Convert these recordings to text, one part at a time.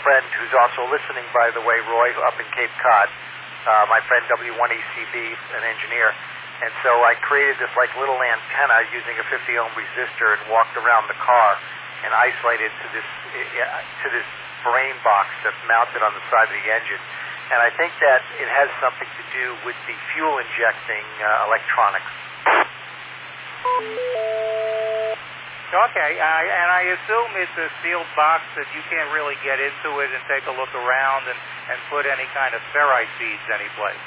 friend who's also listening, by the way, Roy, up in Cape Cod, my friend W1ECB, an engineer. And so I created this like little antenna using a 50 ohm resistor and walked around the car and isolated to this frame box that's mounted on the side of the engine. And I think that it has something to do with the fuel injecting electronics. Okay, and I assume it's a sealed box that you can't really get into it and take a look around and put any kind of ferrite beads anyplace.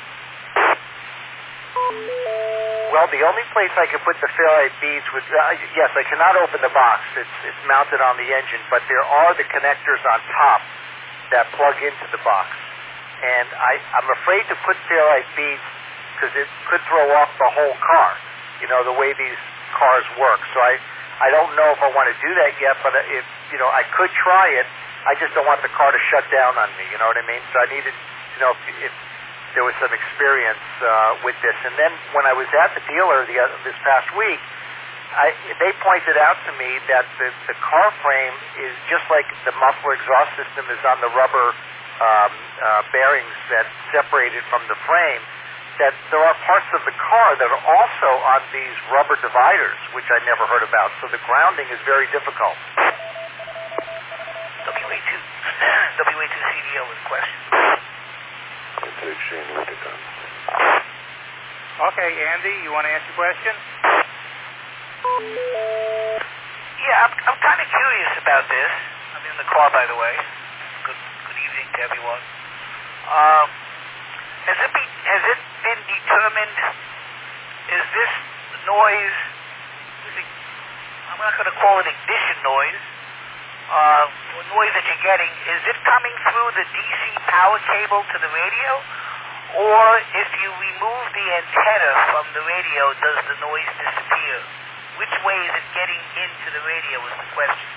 Well, the only place I could put the ferrite beads was, yes, I cannot open the box. It's mounted on the engine, but there are the connectors on top that plug into the box. And I'm afraid to put ferrite beads because it could throw off the whole car, the way these cars work. So I don't know if I want to do that yet, but I could try it. I just don't want the car to shut down on me, you know what I mean? So I needed to know if there was some experience with this. And then when I was at the dealer this past week, they pointed out to me that the car frame is just like the muffler exhaust system is on the rubber bearings that separated from the frame, that there are parts of the car that are also on these rubber dividers, which I never heard about. So the grounding is very difficult. WA2CDO with question. Okay, Andy, you want to ask a question? Yeah, I'm kind of curious about this. I'm in the car, by the way. Good evening to everyone. Has it been determined? Is this noise? I'm not going to call it ignition noise. Noise that you're getting, is it coming through the DC power cable to the radio? Or if you remove the antenna from the radio, does the noise disappear? Which way is it getting into the radio is the question.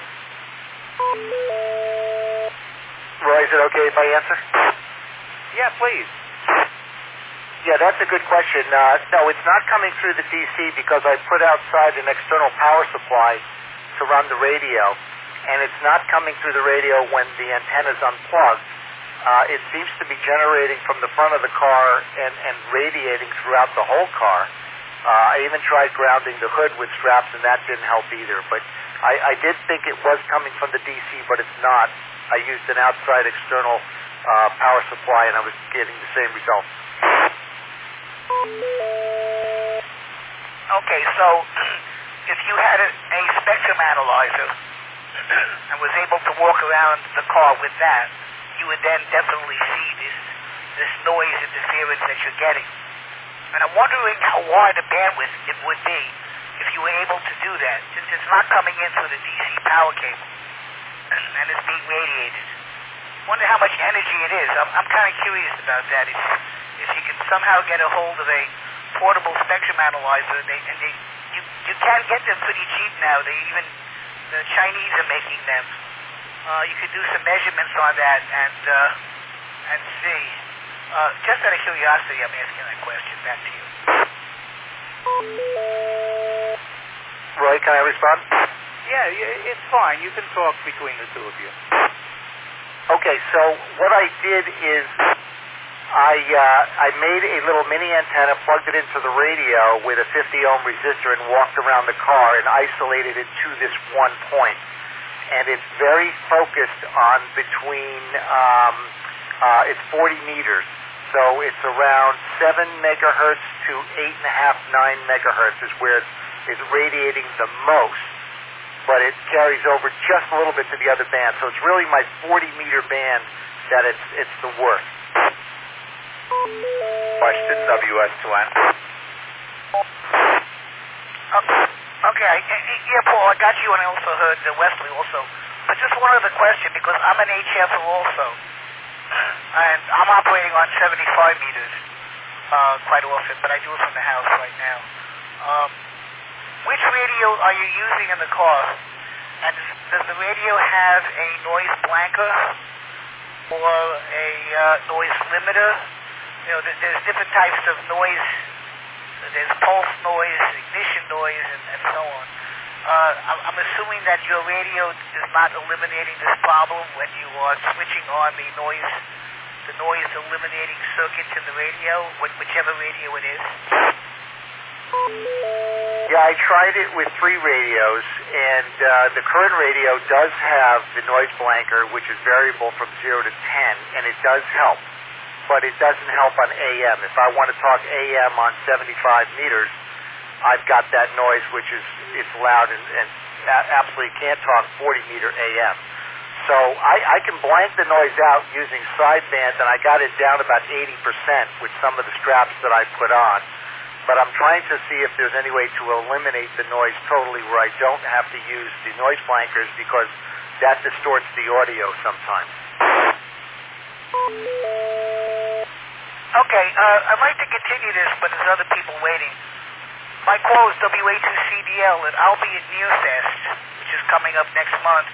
Roy, is it okay if I answer? Yeah, please. Yeah, that's a good question. No, it's not coming through the DC because I put outside an external power supply to run the radio. And it's not coming through the radio when the antenna's unplugged. It seems to be generating from the front of the car and radiating throughout the whole car. I even tried grounding the hood with straps, and that didn't help either. But I did think it was coming from the DC, but it's not. I used an outside external power supply, and I was getting the same result. Okay, so if you had a spectrum analyzer and was able to walk around the car with that, you would then definitely see this noise interference that you're getting. And I'm wondering how wide a bandwidth it would be if you were able to do that, since it's not coming in through the DC power cable and it's being radiated. I wonder how much energy it is. I'm kind of curious about that. If you can somehow get a hold of a portable spectrum analyzer, you can get them pretty cheap now. The Chinese are making them. You could do some measurements on that and see. Just out of curiosity, I'm asking that question. Back to you. Roy, can I respond? Yeah, it's fine. You can talk between the two of you. Okay, so what I did is I made a little mini antenna, plugged it into the radio with a 50 ohm resistor and walked around the car and isolated it to this one point. And it's very focused on between, it's 40 meters. So it's around 7 megahertz to 8.5, 9 megahertz is where it's radiating the most. But it carries over just a little bit to the other band. So it's really my 40-meter band that it's the worst. Question WS2N. Okay. Yeah, Paul, I got you, and I also heard Wesley also. But just one other question, because I'm an HFer also, and I'm operating on 75 meters quite often, but I do it from the house right now. Which radio are you using in the car? And does the radio have a noise blanker or a noise limiter? You know, there's different types of noise. There's pulse noise, ignition noise, and so on. I'm assuming that your radio is not eliminating this problem when you are switching on the noise eliminating circuit to the radio, whichever radio it is. Yeah, I tried it with 3 radios, and the current radio does have the noise blanker, which is variable from 0 to 10, and it does help. But it doesn't help on AM. If I want to talk AM on 75 meters, I've got that noise, which is it's loud and absolutely can't talk 40-meter AM. So I can blank the noise out using sideband, and I got it down about 80% with some of the straps that I put on. But I'm trying to see if there's any way to eliminate the noise totally where I don't have to use the noise blankers, because that distorts the audio sometimes. Okay, I'd like to continue this, but there's other people waiting. My call is WA2CDL, and I'll be at Nearfest, which is coming up next month.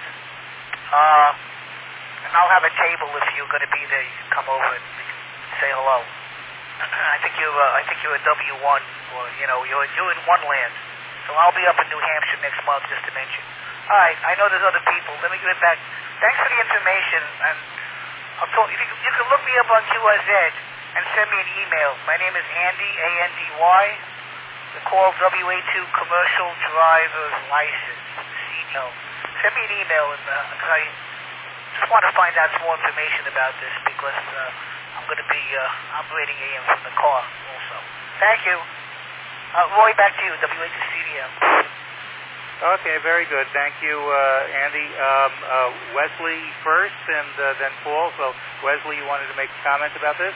And I'll have a table if you're going to be there. You can come over and say hello. I think you're a W1, or you're in one land. So I'll be up in New Hampshire next month, just to mention. All right, I know there's other people. Let me get back. Thanks for the information, and I'll talk. You can look me up on QRZ and send me an email. My name is Andy, A-N-D-Y. The call WA2 Commercial Driver's License, CDL. Send me an email, and I just want to find out some more information about this, because I'm going to be operating AM from the car also. Thank you. Roy, back to you, WA2CDL. Okay, very good. Thank you, Andy. Wesley first, and then Paul. So, Wesley, you wanted to make a comment about this?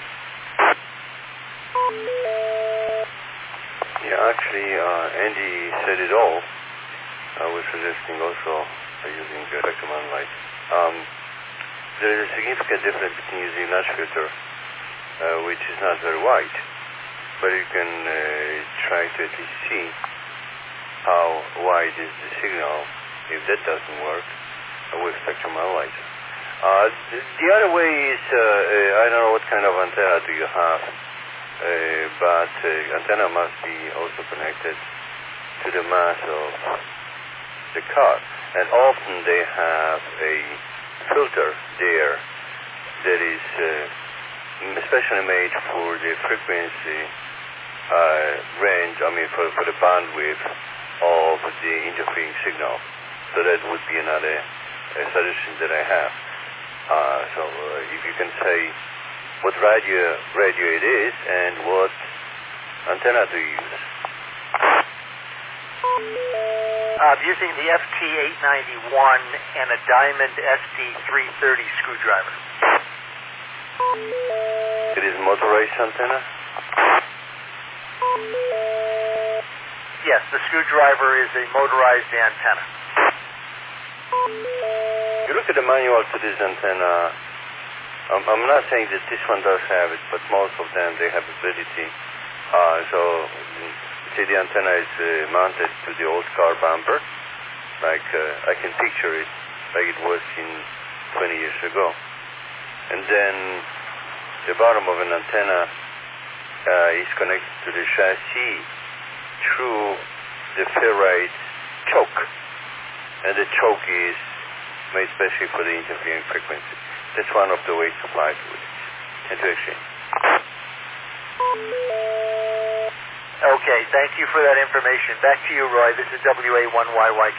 Yeah, actually, Andy said it all. I was suggesting also using the spectrum analyzer. There is a significant difference between using large filter, which is not very wide, but you can try to at least see how wide is the signal if that doesn't work with spectrum analyzer. The other way is, I don't know what kind of antenna do you have, but antenna must be also connected to the mass of the car, and often they have a filter there that is especially made for the frequency range, for the bandwidth of the interfering signal. So that would be another suggestion that I have. So if you can say what radio it is and what antenna to use. I'm using the FT891 and a Diamond SD330 screwdriver. It is motorized antenna? Yes, the screwdriver is a motorized antenna. You look at the manual to this antenna. I'm not saying that this one does have it, but most of them, they have ability. So, see, the antenna is mounted to the old car bumper. Like, I can picture it like it was in 20 years ago. And then the bottom of an antenna is connected to the chassis through the ferrite choke. And the choke is made specially for the interfering frequency. That's one of the ways to fly to it and to exchange. Okay, thank you for that information. Back to you, Roy. This is WA1YYQ.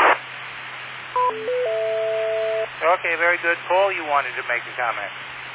Okay, very good. Paul, you wanted to make a comment.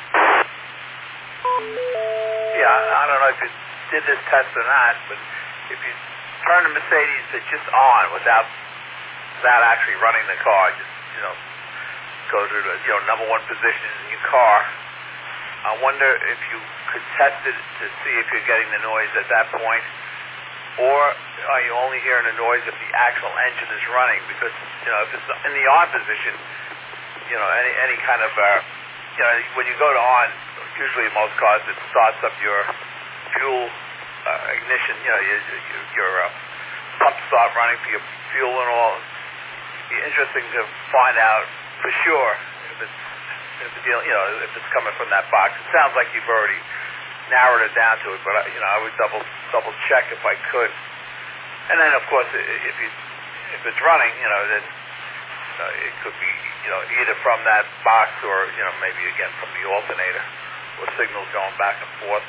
Yeah, I don't know if you did this test or not, but if you turn the Mercedes to just on without actually running the car, just, go to the, number one position in your car, I wonder if you could test it to see if you're getting the noise at that point, or are you only hearing the noise if the actual engine is running? Because, if it's in the on position, any kind of, when you go to on, usually in most cars, it starts up your fuel ignition, your pumps start running for your fuel and all. It'd be interesting to find out for sure if it's coming from that box. It sounds like you've already narrowed it down to it, but I would double check if I could. And then, of course, if you if it's running, then it could be, either from that box or, maybe again from the alternator or signals going back and forth,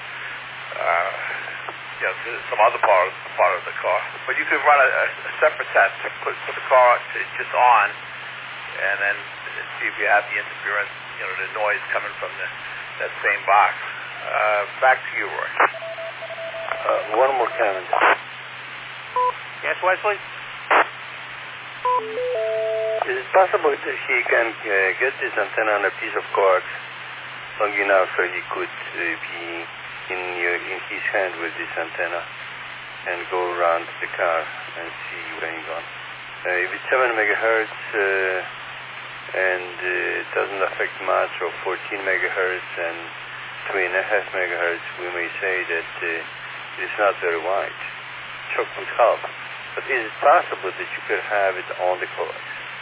to some other part of the car. But you could run a separate test, put the car just on, and then see if you have the interference, the noise coming from that same box. Back to you, Roy. One more comment. Yes, Wesley? Is it possible that he can get this antenna on a piece of coax long enough so he could be in his hand with this antenna and go around the car and see where he's going? If it's 7 megahertz and it doesn't affect much, or 14 megahertz and 3.5 megahertz, we may say that it's not very wide. Shock would help. But is it possible that you could have it on the coax?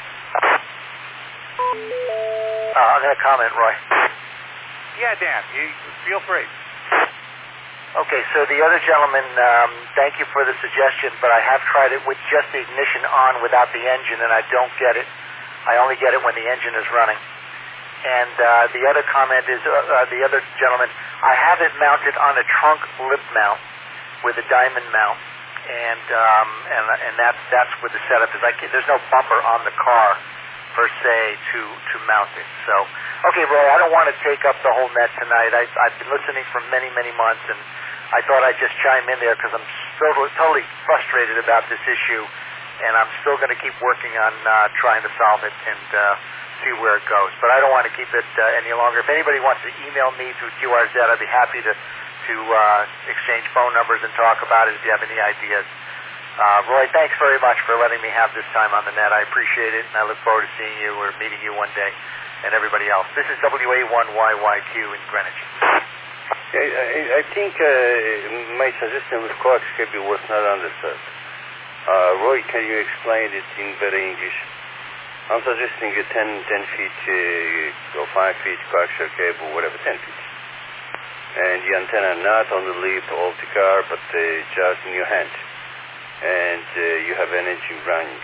I'm going to comment, Roy. Yeah, Dan, you feel free. Okay, so the other gentleman, thank you for the suggestion, but I have tried it with just the ignition on without the engine, and I don't get it. I only get it when the engine is running. And the other comment is, the other gentleman, I have it mounted on a trunk lip mount with a diamond mount, and that's where the setup is. There's no bumper on the car per se to mount it. So, okay, Roy, I don't want to take up the whole net tonight. I've been listening for many, many months, and I thought I'd just chime in there because I'm totally frustrated about this issue, and I'm still going to keep working on trying to solve it and see where it goes. But I don't want to keep it any longer. If anybody wants to email me through QRZ, I'd be happy to exchange phone numbers and talk about it if you have any ideas. Roy, thanks very much for letting me have this time on the net. I appreciate it, and I look forward to seeing you or meeting you one day, and everybody else. This is WA1YYQ in Greenwich. I think my suggestion with coax cable was not understood. Roy, can you explain it in better English? I'm suggesting a 10 feet or 5 feet coaxial cable, whatever, 10 feet. And the antenna not on the lip of the car, but just in your hand. And you have energy running.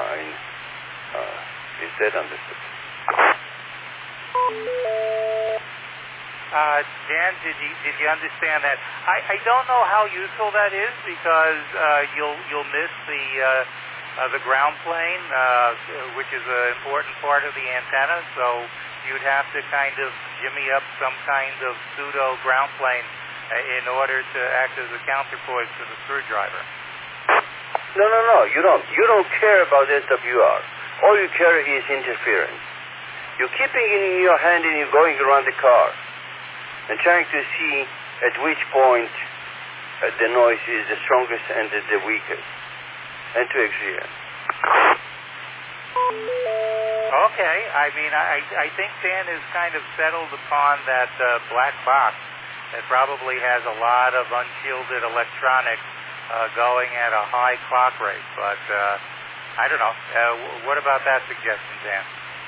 Is that understood? Dan, did you understand that? I don't know how useful that is because you'll miss the ground plane, which is an important part of the antenna. So you'd have to kind of jimmy up some kind of pseudo ground plane in order to act as a counterpoise to the screwdriver. No. You don't care about SWR. All you care is interference. You're keeping it in your hand and you're going around the car and trying to see at which point the noise is the strongest and the weakest, and to exert. Okay. I mean, I think Dan has kind of settled upon that black box that probably has a lot of unshielded electronics going at a high clock rate. But I don't know. What about that suggestion, Dan?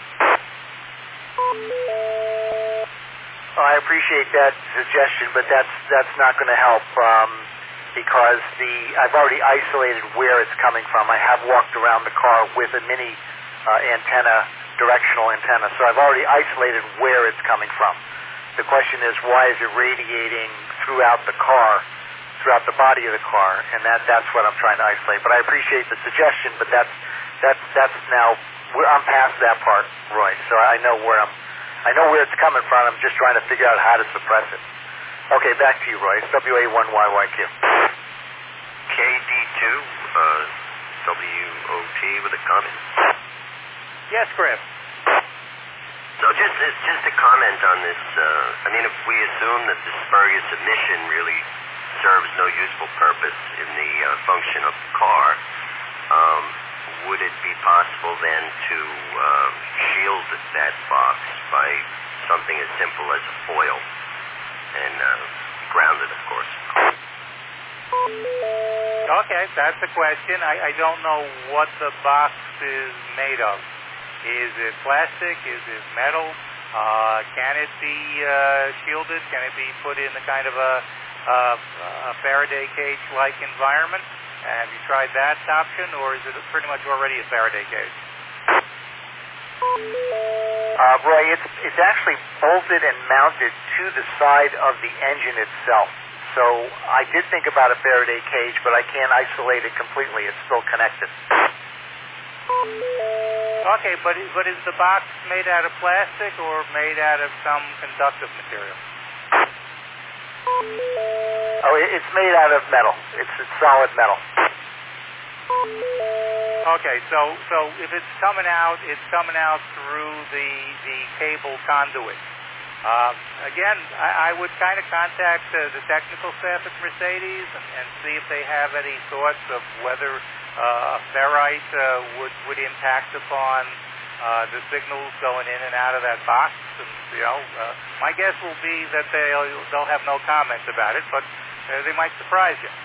Well, I appreciate that suggestion, but that's not going to help because I've already isolated where it's coming from. I have walked around the car with a mini directional antenna, so I've already isolated where it's coming from. The question is, why is it radiating throughout the car, throughout the body of the car? And that's what I'm trying to isolate. But I appreciate the suggestion, but that's now, I'm past that part, Roy. So I know where it's coming from. I'm just trying to figure out how to suppress it. Okay, back to you, Roy. It's WA1YYQ. KD2, WOT with a comment. Yes, Griff. So just a comment on this. I mean, if we assume that the spurious emission really serves no useful purpose in the function of the car, would it be possible then to shield that box by something as simple as a foil and ground it, of course? Okay, that's the question. I don't know what the box is made of. Is it plastic? Is it metal? Can it be shielded? Can it be put in a kind of a Faraday cage-like environment? Have you tried that option, or is it pretty much already a Faraday cage? Roy, it's actually bolted and mounted to the side of the engine itself. So I did think about a Faraday cage, but I can't isolate it completely. It's still connected. Okay, but is the box made out of plastic or made out of some conductive material? Oh, it's made out of metal. It's solid metal. Okay, so if it's coming out through the cable conduit. Again, I would kind of contact the technical staff at Mercedes and see if they have any thoughts of whether a ferrite would impact upon the signals going in and out of that box. And my guess will be that they'll have no comment about it, but they might surprise you.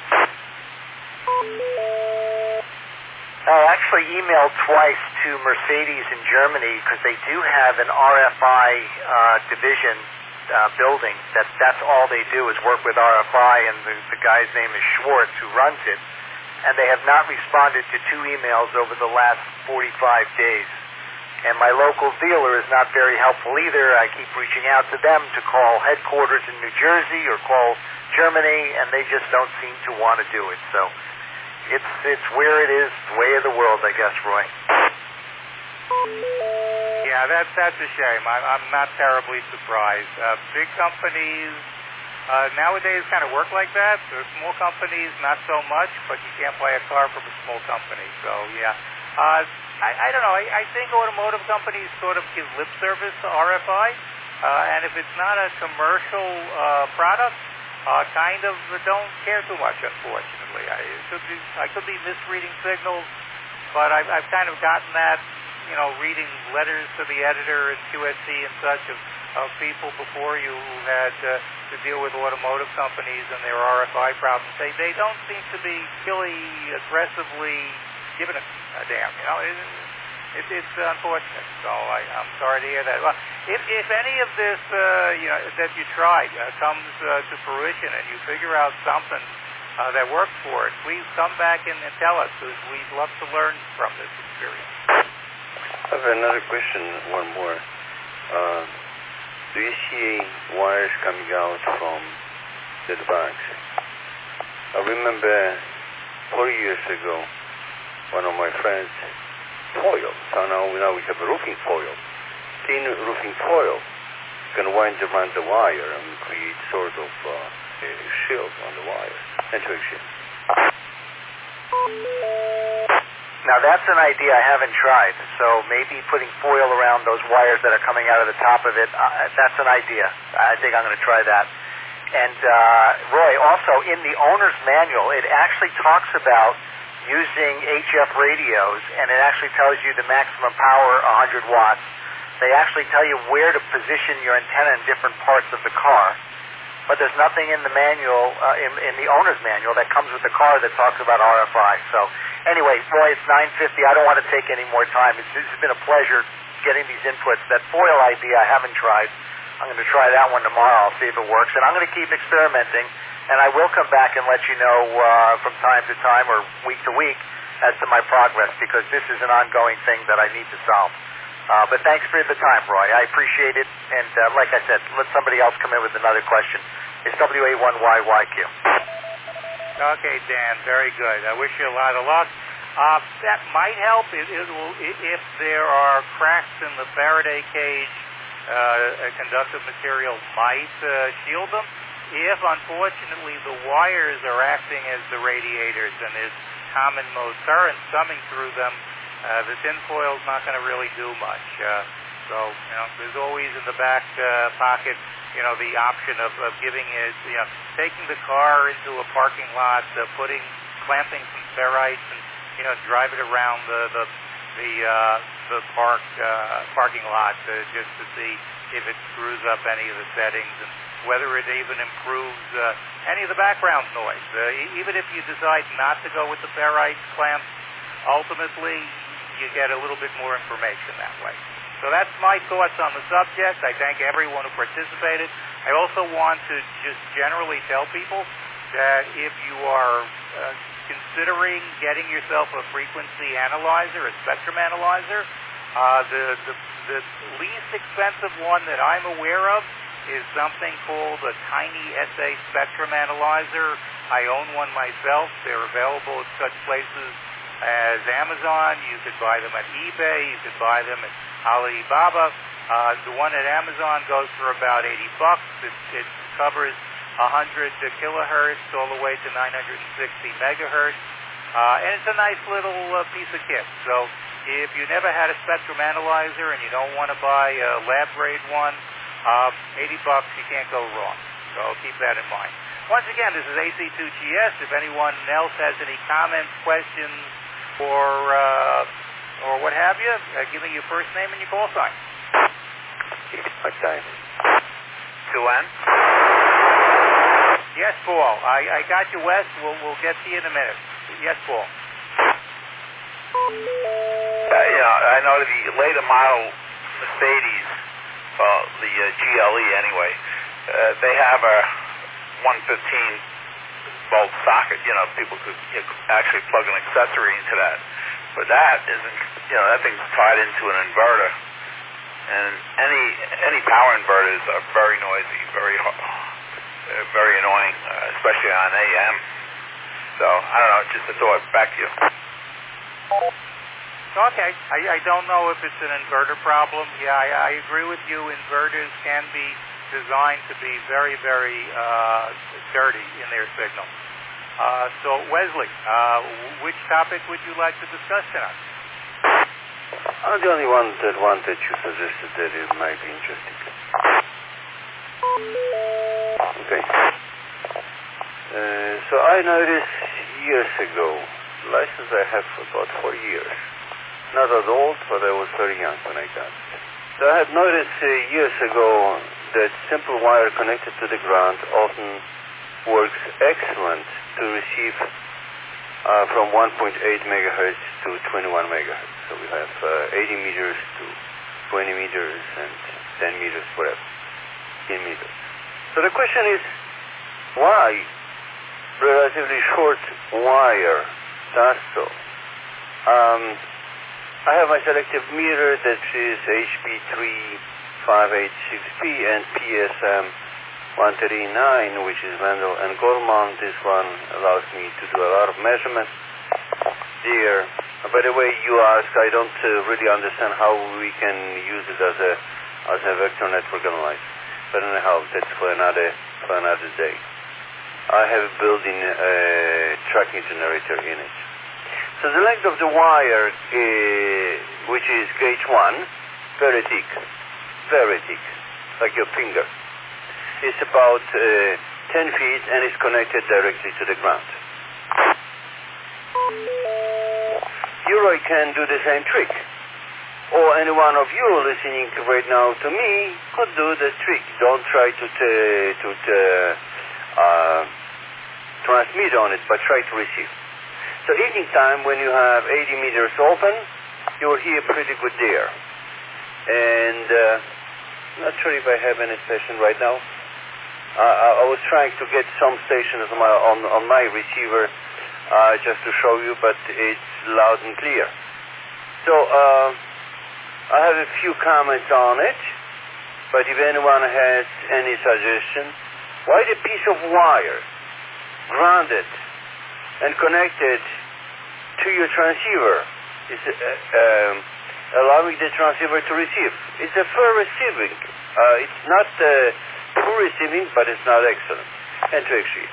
I actually emailed twice to Mercedes in Germany because they do have an RFI division building. That's all they do is work with RFI, and the guy's name is Schwartz, who runs it. And they have not responded to 2 emails over the last 45 days. And my local dealer is not very helpful either. I keep reaching out to them to call headquarters in New Jersey or call Germany, and they just don't seem to want to do it. So it's where it is, the way of the world, I guess, Roy. Yeah, that's a shame. I'm not terribly surprised. Big companies nowadays kind of work like that. The small companies, not so much, but you can't buy a car from a small company. So, yeah. I don't know. I think automotive companies sort of give lip service to RFI, and if it's not a commercial product, kind of don't care too much, unfortunately. I could be misreading signals, but I've kind of gotten that, reading letters to the editor and QSC and such of people before you who had to deal with automotive companies and their RFI problems. They don't seem to be really aggressively giving a damn. It's unfortunate. So I'm sorry to hear that. Well, if any of this that you tried comes to fruition and you figure out something that works for it, please come back and tell us, because we'd love to learn from this experience. I have another question, one more. Do you see wires coming out from the box? I remember 4 years ago, one of my friends, foil. So now we have a roofing foil, thin roofing foil. You can wind around the wire and create sort of a shield on the wire, network shield. Now that's an idea I haven't tried. So maybe putting foil around those wires that are coming out of the top of it, that's an idea. I think I'm going to try that. And Roy, also in the owner's manual, it actually talks about using HF radios, and it actually tells you the maximum power, 100 watts. They actually tell you where to position your antenna in different parts of the car. But there's nothing in the manual, in the owner's manual, that comes with the car that talks about RFI. So anyway, Roy, it's 9:50. I don't want to take any more time. It's been a pleasure getting these inputs. That foil idea I haven't tried. I'm going to try that one tomorrow. I'll see if it works. And I'm going to keep experimenting. And I will come back and let you know from time to time or week to week as to my progress, because this is an ongoing thing that I need to solve. But thanks for the time, Roy. I appreciate it. And like I said, let somebody else come in with another question. It's WA1YYQ. Okay, Dan. Very good. I wish you a lot of luck. That might help if there are cracks in the Faraday cage. A conductive material might shield them. If, unfortunately, the wires are acting as the radiators and there's common mode current coming through them, the tinfoil is not going to really do much. So, there's always in the back pocket, the option of giving it, taking the car into a parking lot, clamping some ferrites and, drive it around the parking lot just to see if it screws up any of the settings and whether it even improves any of the background noise. Even if you decide not to go with the ferrite clamp, ultimately you get a little bit more information that way. So that's my thoughts on the subject. I thank everyone who participated. I also want to just generally tell people that if you are considering getting yourself a frequency analyzer, a spectrum analyzer, the least expensive one that I'm aware of is something called a Tiny SA Spectrum Analyzer. I own one myself. They're available at such places as Amazon. You could buy them at eBay. You could buy them at Alibaba. The one at Amazon goes for about $80. It covers 100 kilohertz all the way to 960 megahertz. And it's a nice little piece of kit. So if you never had a spectrum analyzer and you don't want to buy a lab-grade one, $80, you can't go wrong. So keep that in mind. Once again, this is AC2GS. If anyone else has any comments, questions, or what have you, give me your first name and your call sign. Okay. 2N? Yes, Paul. I got you, Wes. We'll get to you in a minute. Yes, Paul. I know the later model Mercedes, the GLE anyway, they have a 115-volt socket. People could actually plug an accessory into that. But that isn't, that thing's tied into an inverter. And any power inverters are very noisy, very annoying, especially on AM. So, I don't know, just a thought. Back to you. Okay. I don't know if it's an inverter problem. Yeah, I agree with you. Inverters can be designed to be very, very dirty in their signal. So, Wesley, which topic would you like to discuss tonight? The only one that you suggested that it might be interesting. Okay. So I noticed years ago, license I have for about 4 years. Not that old, but I was very young when I got it. So I had noticed years ago that simple wire connected to the ground often works excellent to receive from 1.8 megahertz to 21 megahertz. So we have 80 meters to 20 meters and 10 meters, whatever, 10 meters. So the question is, why relatively short wire does so? I have my selective meter that is HP3586P and PSM 139, which is Mendel and Goldman. This one allows me to do a lot of measurements there. By the way, you asked, I don't really understand how we can use it as a vector network analyzer. But anyhow, that's for another day. I have a built-in tracking generator in it. So the length of the wire, which is gauge 1, very thick, like your finger. It's about 10 feet and is connected directly to the ground. Yoroi can do the same trick. Or any one of you listening right now to me could do the trick. Don't try to transmit on it, but try to receive. So evening time, when you have 80 meters open, you will hear pretty good there. And I'm not sure if I have any station right now. I was trying to get some stations on my receiver just to show you, but it's loud and clear. So I have a few comments on it, but if anyone has any suggestion, why the piece of wire grounded and connected to your transceiver is allowing the transceiver to receive? It's a fair receiving. It's not poor receiving, but it's not excellent. And to exceed.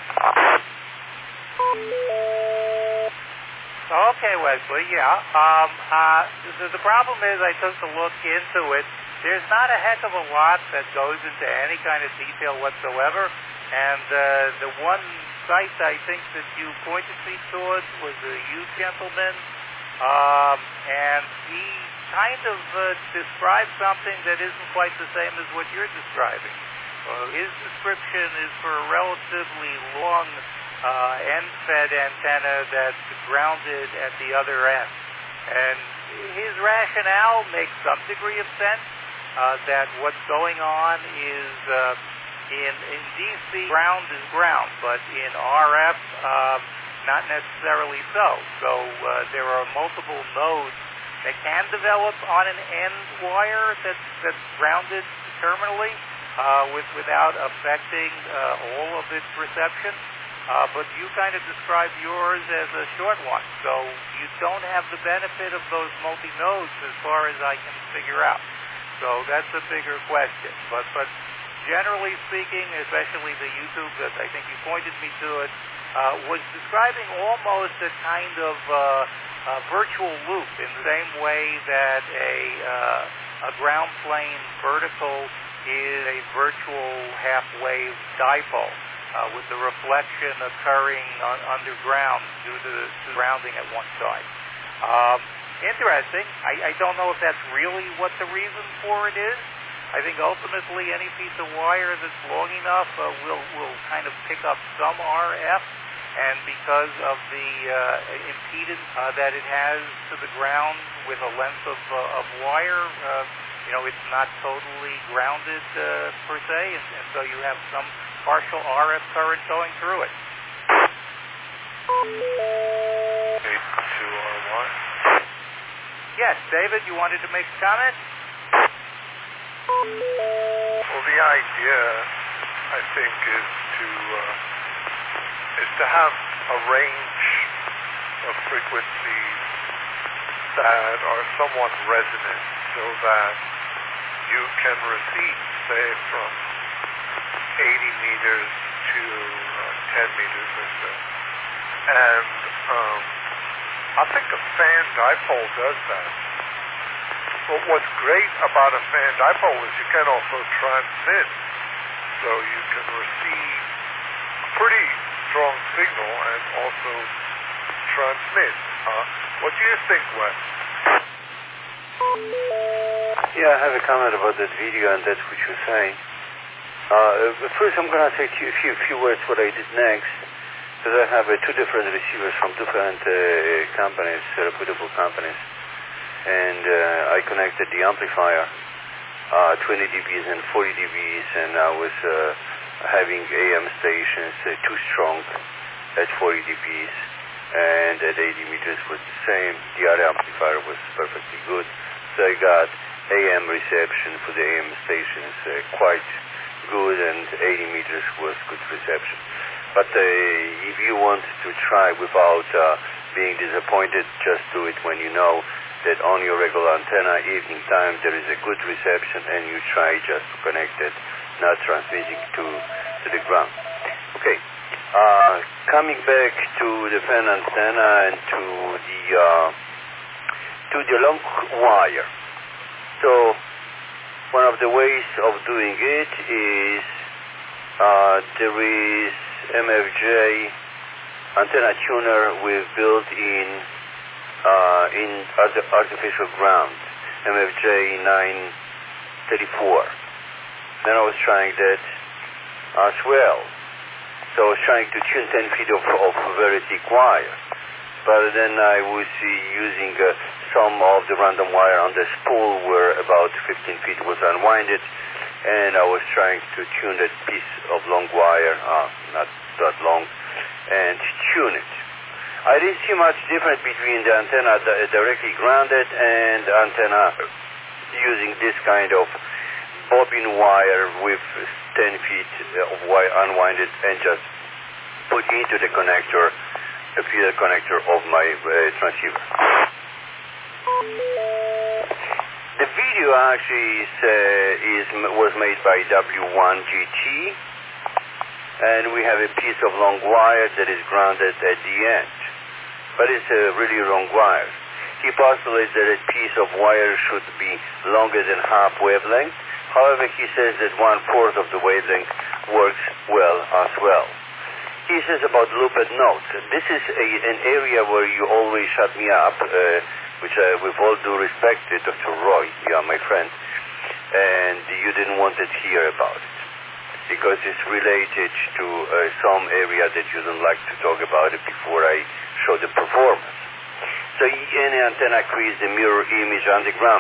Okay, Wesley, yeah. The problem is I took a look into it. There's not a heck of a lot that goes into any kind of detail whatsoever. And the one site I think that you pointed me towards was a youth gentleman. And he kind of described something that isn't quite the same as what you're describing. His description is for a relatively long end-fed antenna that's grounded at the other end. And his rationale makes some degree of sense, that what's going on is in DC, ground is ground, but in RF, not necessarily so. So there are multiple nodes that can develop on an end wire that's grounded terminally without affecting all of its reception. But you kind of described yours as a short one, so you don't have the benefit of those multi-nodes as far as I can figure out. So that's a bigger question. But generally speaking, especially the YouTube that I think you pointed me to it, was describing almost a kind of virtual loop in the same way that a ground plane vertical is a virtual half-wave dipole. With the reflection occurring underground due to the grounding at one side. Interesting. I don't know if that's really what the reason for it is. I think ultimately any piece of wire that's long enough will kind of pick up some RF, and because of the impedance that it has to the ground with a length of wire, it's not totally grounded per se, and so you have some partial RF current going through it. 82R1. Yes, David, you wanted to make a comment? Well, the idea, I think, is to have a range of frequencies that are somewhat resonant, so that you can receive, say, from 80 meters to 10 meters or so. And I think a fan dipole does that. But what's great about a fan dipole is you can also transmit. So you can receive a pretty strong signal and also transmit. What do you think, Wes? Yeah, I have a comment about that video, and that's what you're saying. First, I'm going to say a few words what I did next, because I have two different receivers from different companies, reputable companies, and I connected the amplifier, 20 dBs and 40 dBs, and I was having AM stations too strong at 40 dBs, and at 80 meters was the same. The other amplifier was perfectly good, so I got AM reception for the AM stations quite good, and 80 meters was good reception. But if you want to try without being disappointed, just do it when you know that on your regular antenna, evening time, there is a good reception, and you try just to connect it, not transmitting to the ground. Okay, coming back to the fan antenna and to the long wire. So one of the ways of doing it is there is MFJ antenna tuner with built-in artificial ground, MFJ 934. Then I was trying that as well. So I was trying to tune 10 feet of very thick wire. But then I was using some of the random wire on the spool where about 15 feet was unwinded, and I was trying to tune that piece of long wire, not that long, and tune it. I didn't see much difference between the antenna directly grounded and antenna using this kind of bobbin wire with 10 feet of wire unwinded and just put into the connector, the feeder connector of my transceiver. The video actually was made by W1GT, and we have a piece of long wire that is grounded at the end. But it's a really long wire. He postulates that a piece of wire should be longer than half wavelength. However, he says that 1/4 of the wavelength works well as well. He says about looped nodes. This is an area where you always shut me up, which with all due respect, Dr. Roy, you are my friend, and you didn't want to hear about it, because it's related to some area that you don't like to talk about it before I show the performance. So any antenna creates the mirror image on the ground.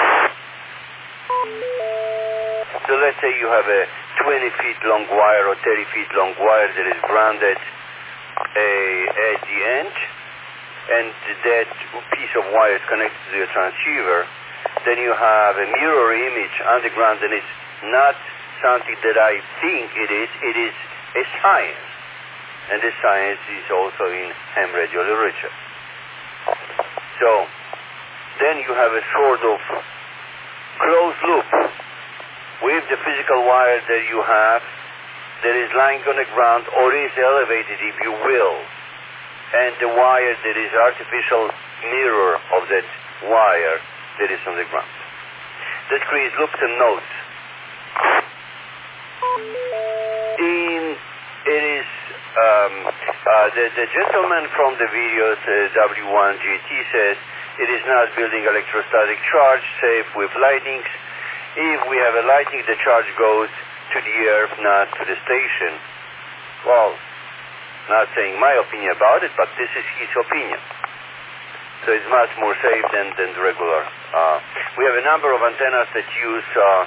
So let's say you have a 20 feet long wire or 30 feet long wire that is grounded at the end, and that piece of wire is connected to your transceiver, then you have a mirror image underground, and it's not something that I think it is a science. And this science is also in ham radio literature. So, then you have a sort of closed loop with the physical wire that you have that is lying on the ground or is elevated, if you will, and the wire that is artificial mirror of that wire that is on the ground. That creates loops and nodes. The gentleman from the videos, W1GT, says it is not building electrostatic charge safe with lightnings. If we have a lightning, the charge goes to the earth, not to the station. Well, not saying my opinion about it, but this is his opinion. So it's much more safe than the regular. We have a number of antennas that use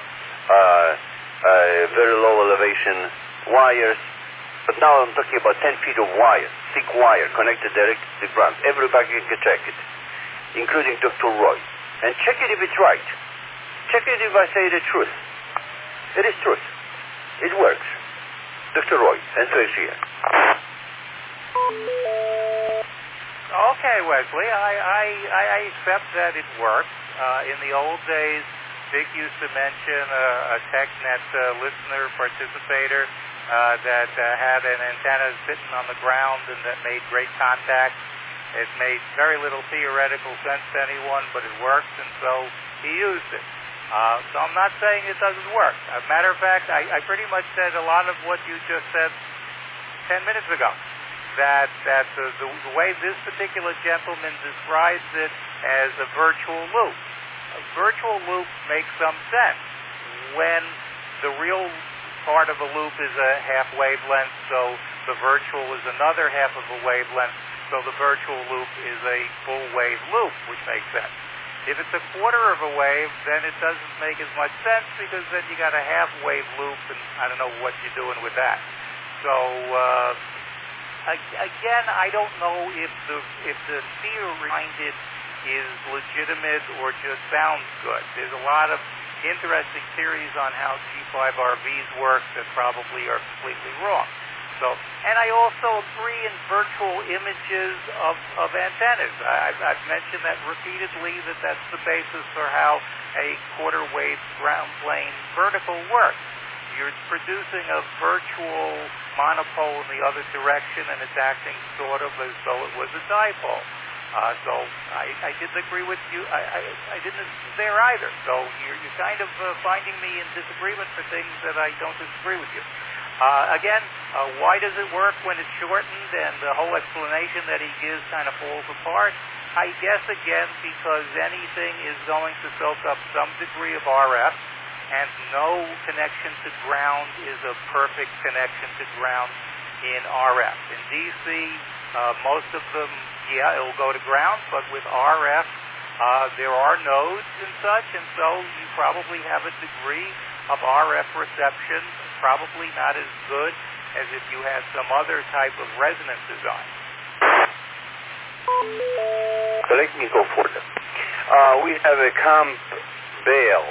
very low elevation wires, but now I'm talking about 10 feet of wire, thick wire, connected directly to the ground. Everybody can check it, including Dr. Roy. And check it if it's right. Check it if I say the truth. It is truth. It works. Dr. Roy, and so is here. Okay, Wesley, I accept that it works. In the old days, Dick used to mention a TechNet listener, participator, that had an antenna sitting on the ground and that made great contact. It made very little theoretical sense to anyone, but it worked, and so he used it. So I'm not saying it doesn't work. As a matter of fact, I pretty much said a lot of what you just said 10 minutes ago. That the way this particular gentleman describes it as a virtual loop. A virtual loop makes some sense when the real part of a loop is a half wavelength, so the virtual is another half of a wavelength, so the virtual loop is a full wave loop, which makes sense. If it's a quarter of a wave, then it doesn't make as much sense because then you got a half wave loop, and I don't know what you're doing with that. So again, I don't know if the theory behind it is legitimate or just sounds good. There's a lot of interesting theories on how G5RVs work that probably are completely wrong. So, and I also agree in virtual images of antennas. I've mentioned that repeatedly, that's the basis for how a quarter wave ground plane vertical works. You're producing a virtual monopole in the other direction, and it's acting sort of as though it was a dipole. So I didn't agree with you. I didn't there either. So you're kind of finding me in disagreement for things that I don't disagree with you. Again, why does it work when it's shortened? And the whole explanation that he gives kind of falls apart. I guess, again, because anything is going to soak up some degree of RF, and no connection to ground is a perfect connection to ground in RF. In DC, most of them, yeah, it will go to ground, but with RF, there are nodes and such, and so you probably have a degree of RF reception, probably not as good as if you had some other type of resonance design. So let me go further. We have a Campbell,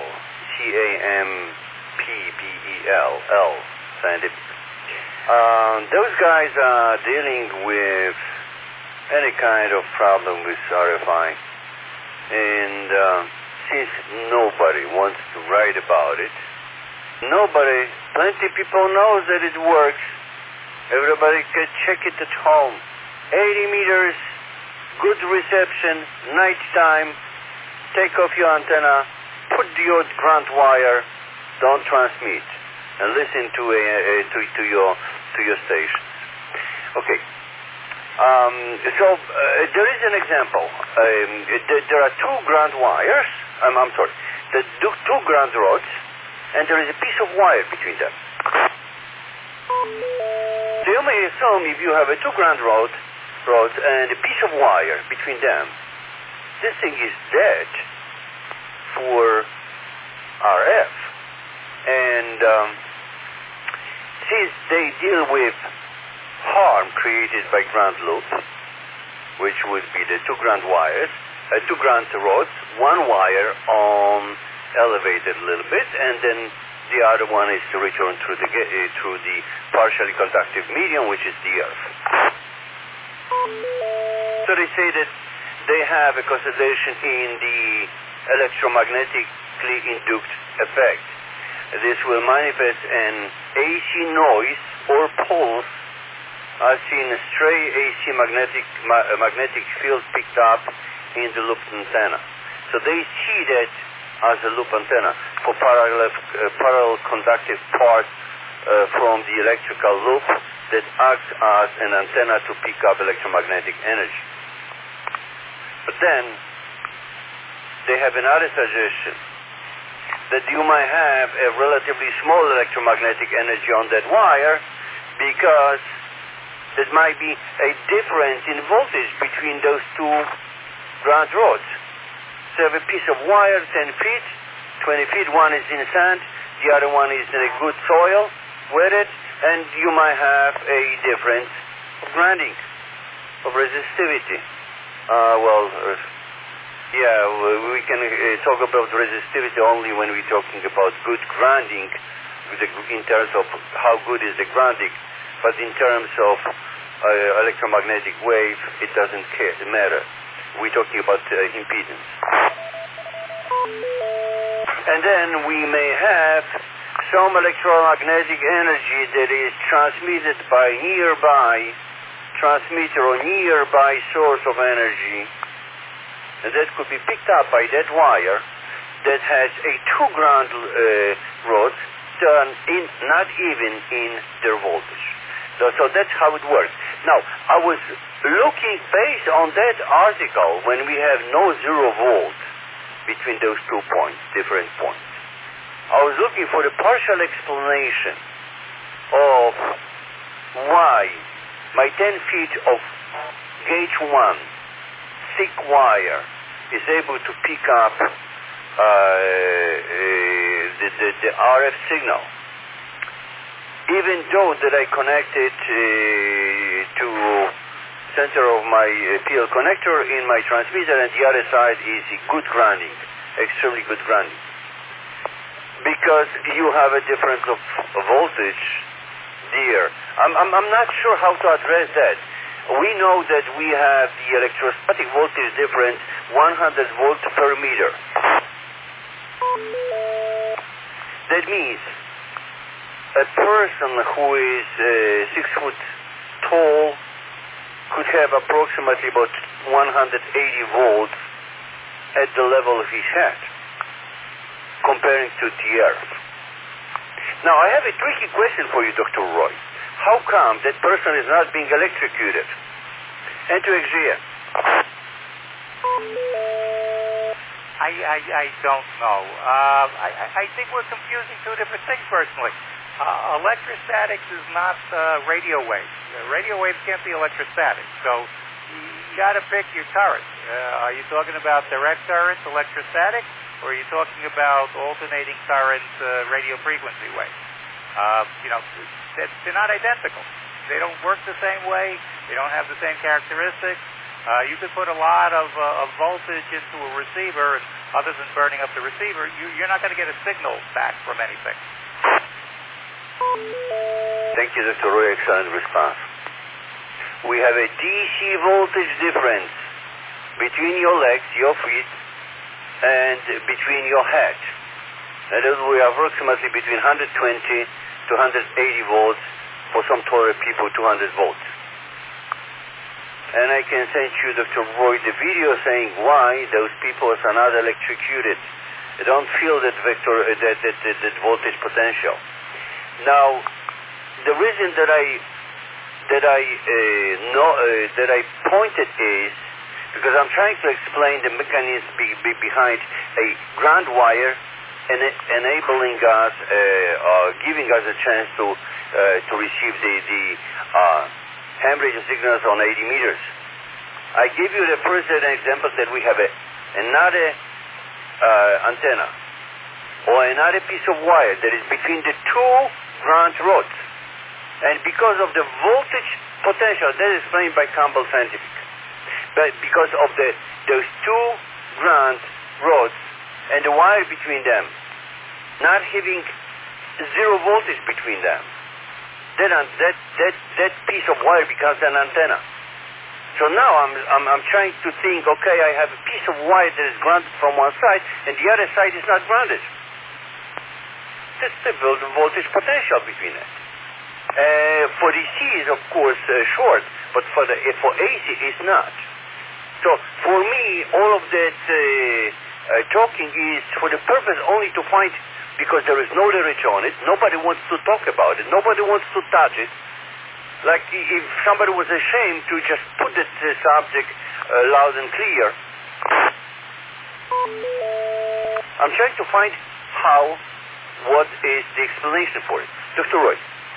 Campbell, scientific. Those guys are dealing with any kind of problem with RFI, and since nobody wants to write about it, plenty of people knows that it works. Everybody can check it at home. 80 meters, good reception, nighttime, take off your antenna, put your ground wire, don't transmit, and listen to your station. Okay. So there is an example. There are two ground wires. The two ground rods, and there is a piece of wire between them. So you may assume if you have a two ground rods and a piece of wire between them, this thing is dead for RF. And since they deal with harm created by ground loop, which would be the two ground wires, two ground rods, one wire on elevated a little bit, and then the other one is to return through the partially conductive medium, which is the earth. So they say that they have a consideration in the electromagnetically induced effect. This will manifest an AC noise or pulse as in a stray AC magnetic field picked up in the looped antenna. So they see that as a loop antenna for parallel conductive part from the electrical loop that acts as an antenna to pick up electromagnetic energy. But then they have another suggestion that you might have a relatively small electromagnetic energy on that wire because there might be a difference in voltage between those two ground rods. So you have a piece of wire, 10 feet, 20 feet, one is in sand, the other one is in a good soil, wetted, and you might have a difference of grounding, of resistivity. We can talk about resistivity only when we're talking about good grounding, in terms of how good is the grounding, but in terms of electromagnetic wave, it doesn't matter. We're talking about impedance. And then we may have some electromagnetic energy that is transmitted by nearby transmitter or nearby source of energy, and that could be picked up by that wire that has a two ground rods turned in, not even in their voltage. So that's how it works. Now, I was looking based on that article when we have no 0 volt between those 2 points, different points. I was looking for the partial explanation of why my 10 feet of gauge 1 thick wire is able to pick up the RF signal, even though that I connected to center of my PL connector in my transmitter, and the other side is good grounding, extremely good grounding, because you have a difference of voltage there. I'm not sure how to address that. We know that we have the electrostatic voltage difference 100 volts per meter. That means a person who is 6 foot tall could have approximately about 180 volts at the level of his head, comparing to the earth. Now, I have a tricky question for you, Dr. Roy. How come that person is not being electrocuted? And to exert? I don't know. I think we're confusing two different things, personally. Electrostatics is not radio waves. Radio waves can't be electrostatic. So you got to pick your current. Are you talking about direct current, electrostatic, or are you talking about alternating current, radio frequency waves? They're not identical. They don't work the same way. They don't have the same characteristics. You could put a lot of voltage into a receiver, and other than burning up the receiver, you're not going to get a signal back from anything. Thank you, Dr. Roy. Excellent response. We have a DC voltage difference between your legs, your feet, and between your head. That is, we are approximately between 120 to 180 volts. For some taller people, 200 volts. And I can send you, Dr. Roy, the video saying why those people are not electrocuted. They don't feel that that voltage potential. Now, the reason that I pointed is because I'm trying to explain the mechanism behind a ground wire and enabling us, giving us a chance to receive the ham radio signals on 80 meters. I gave you the first example that we have another antenna or another piece of wire that is between the two ground rods. And because of the voltage potential, that is explained by Campbell Scientific. But because of those two ground rods and the wire between them, not having zero voltage between them, that piece of wire becomes an antenna. So now I'm trying to think, okay, I have a piece of wire that is grounded from one side and the other side is not grounded. That's the voltage potential between it. For DC is of course short, but for AC is not. So for me, all of that talking is for the purpose only to find, because there is no literature on it, nobody wants to talk about it, nobody wants to touch it. Like if somebody was ashamed to just put the subject loud and clear. I'm trying to find what is the explanation for it. Dr. Roy.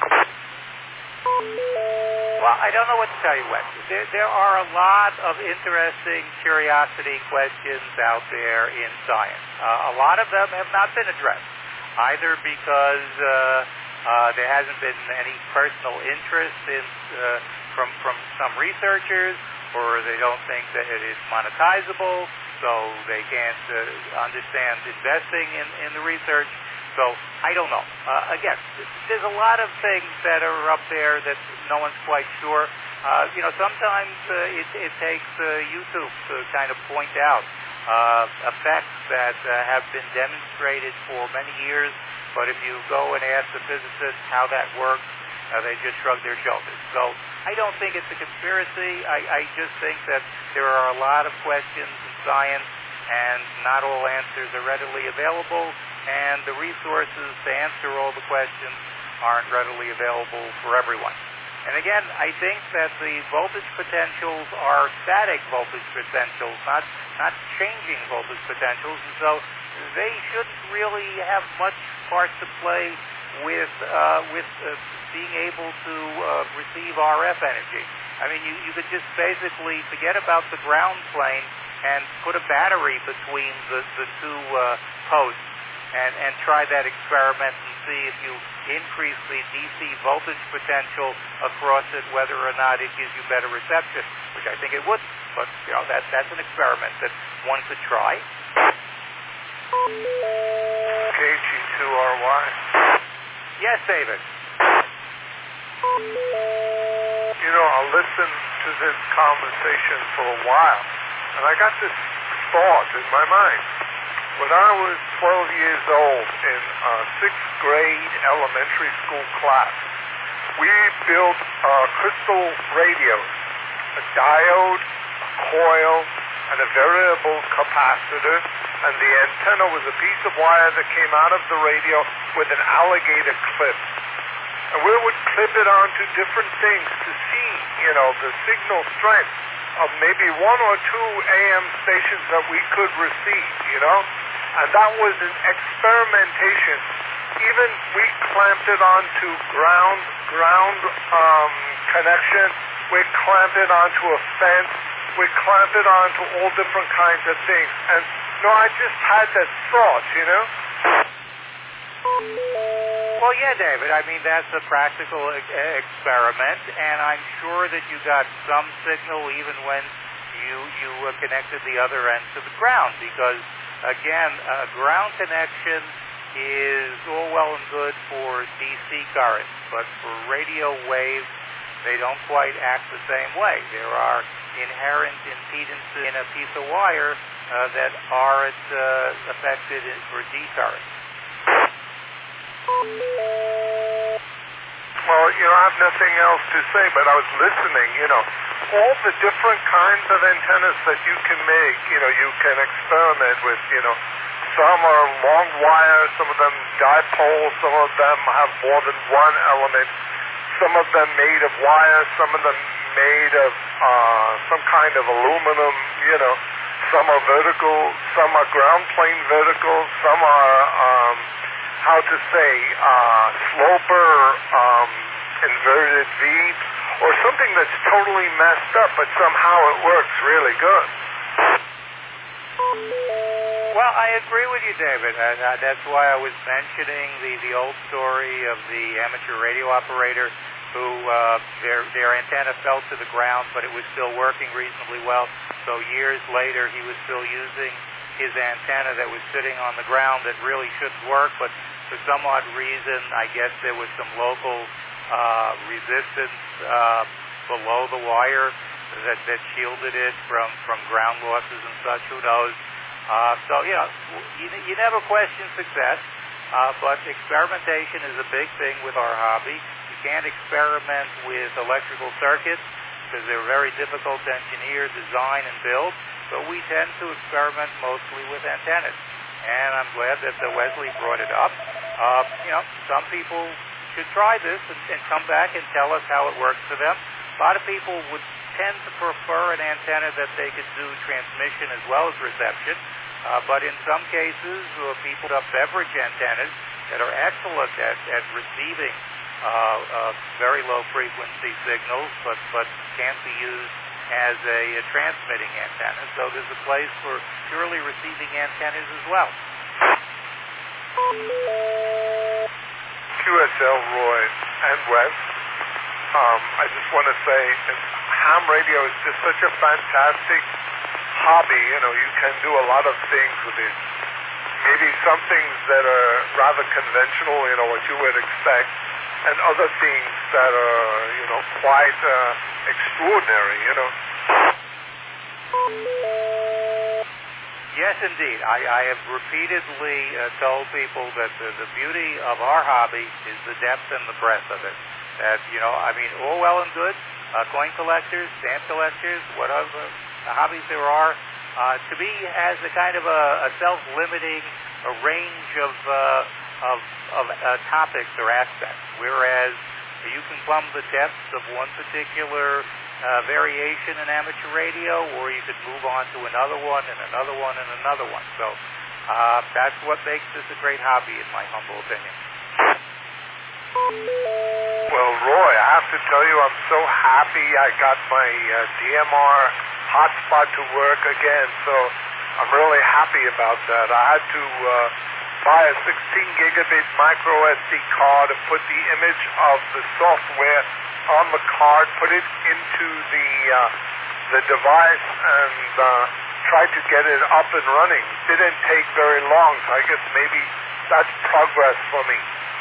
Well, I don't know what to tell you, Wes. There are a lot of interesting curiosity questions out there in science. A lot of them have not been addressed, either because there hasn't been any personal interest from some researchers, or they don't think that it is monetizable, so they can't understand investing in the research. So I don't know. Again, there's a lot of things that are up there that no one's quite sure. Sometimes it takes YouTube to kind of point out effects that have been demonstrated for many years, but if you go and ask the physicists how that works, they just shrug their shoulders. So I don't think it's a conspiracy. I just think that there are a lot of questions in science, and not all answers are readily available, and the resources to answer all the questions aren't readily available for everyone. And again, I think that the voltage potentials are static voltage potentials, not changing voltage potentials, and so they shouldn't really have much part to play with being able to receive RF energy. I mean, you could just basically forget about the ground plane and put a battery between the two posts and try that experiment and see if you increase the DC voltage potential across it, whether or not it gives you better reception, which I think it would. But, that's an experiment that one could try. KG2RY. Yes, David. I listened to this conversation for a while, and I got this thought in my mind. When I was 12 years old in a 6th grade elementary school class, we built crystal radios, a diode, a coil, and a variable capacitor, and the antenna was a piece of wire that came out of the radio with an alligator clip. And we would clip it onto different things to see, the signal strength of maybe 1 or 2 AM stations that we could receive, And that was an experimentation. Even we clamped it onto ground connection. We clamped it onto a fence. We clamped it onto all different kinds of things. And I just had that thought, Well, yeah, David. I mean, that's a practical experiment, and I'm sure that you got some signal even when you connected the other end to the ground, because again, a ground connection is all well and good for DC current, but for radio waves, they don't quite act the same way. There are inherent impedances in a piece of wire that aren't affected for D current. Well, I have nothing else to say, but I was listening, all the different kinds of antennas that you can make, you can experiment with, some are long wire, some of them dipole, some of them have more than one element, some of them made of wire, some of them made of some kind of aluminum, some are vertical, some are ground plane vertical, some are, sloper, inverted V, or something that's totally messed up, but somehow it works really good. Well, I agree with you, David. That's why I was mentioning the old story of the amateur radio operator who their antenna fell to the ground, but it was still working reasonably well. So years later, he was still using his antenna that was sitting on the ground that really shouldn't work, but for some odd reason, I guess there was some local resistance below the wire that shielded it from ground losses and such. Who knows? So, you never question success, but experimentation is a big thing with our hobby. You can't experiment with electrical circuits because they're very difficult to engineer, design, and build, so we tend to experiment mostly with antennas. And I'm glad that Wesley brought it up. Some people should try this and come back and tell us how it works for them. A lot of people would tend to prefer an antenna that they could do transmission as well as reception. But in some cases, people have beverage antennas that are excellent at receiving very low frequency signals, but can't be used as a transmitting antenna. So there's a place for purely receiving antennas as well. QSL, Roy, and Wes, I just want to say ham radio is just such a fantastic hobby. You can do a lot of things with it. Maybe some things that are rather conventional, what you would expect, and other things that are, quite extraordinary, Yes, indeed. I have repeatedly told people that the beauty of our hobby is the depth and the breadth of it. That, all well and good, coin collectors, stamp collectors, whatever hobbies there are, to be as a kind of a self-limiting range of topics or aspects, whereas you can plumb the depths of one particular variation in amateur radio, or you could move on to another one and another one and another one. So that's what makes this a great hobby, in my humble opinion. Well, Roy, I have to tell you, I'm so happy I got my DMR hotspot to work again, so I'm really happy about that. I had to buy a 16 gigabit micro SD card and put the image of the software on the card, put it into the device, and try to get it up and running. Didn't take very long, so I guess maybe that's progress for me.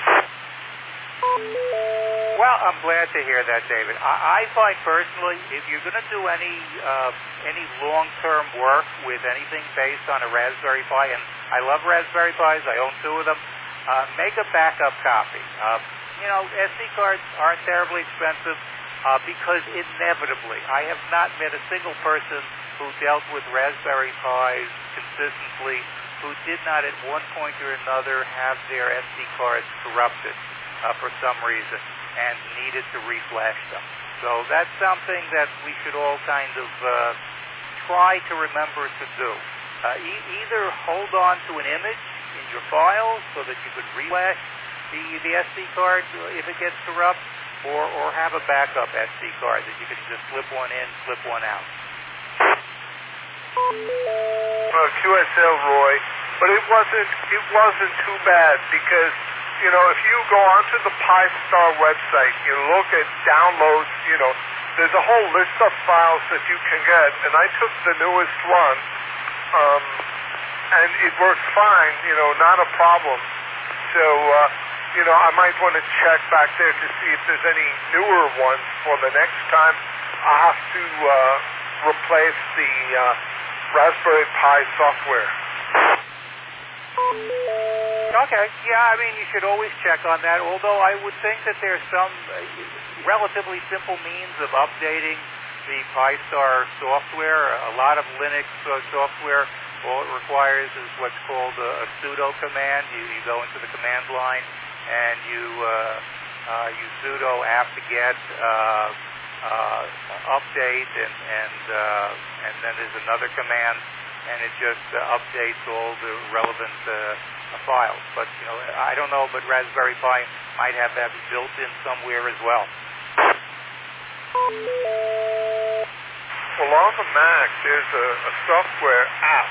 Well, I'm glad to hear that, David. I find personally, if you're going to do any long-term work with anything based on a Raspberry Pi, and I love Raspberry Pis, I own 2 of them, make a backup copy. SD cards aren't terribly expensive because inevitably, I have not met a single person who dealt with Raspberry Pis consistently who did not at one point or another have their SD cards corrupted for some reason and needed to reflash them. So that's something that we should all kind of try to remember to do. Either hold on to an image in your files so that you could reflash the SD card if it gets corrupt, or have a backup SD card that you can just slip one in, slip one out. Well, QSL, Roy, but it wasn't too bad because, if you go onto the Pi-Star website, you look at downloads, there's a whole list of files that you can get, and I took the newest one, and it works fine, not a problem. So, I might want to check back there to see if there's any newer ones for the next time. I have to replace the Raspberry Pi software. Okay. Yeah, you should always check on that, although I would think that there's some relatively simple means of updating the Pi-Star software. A lot of Linux software, all it requires is what's called a sudo command. You go into the command line and you sudo apt-get update, and then there's another command, and it just updates all the relevant files. But I don't know, but Raspberry Pi might have that built in somewhere as well. Well, on the Mac, there's a software app.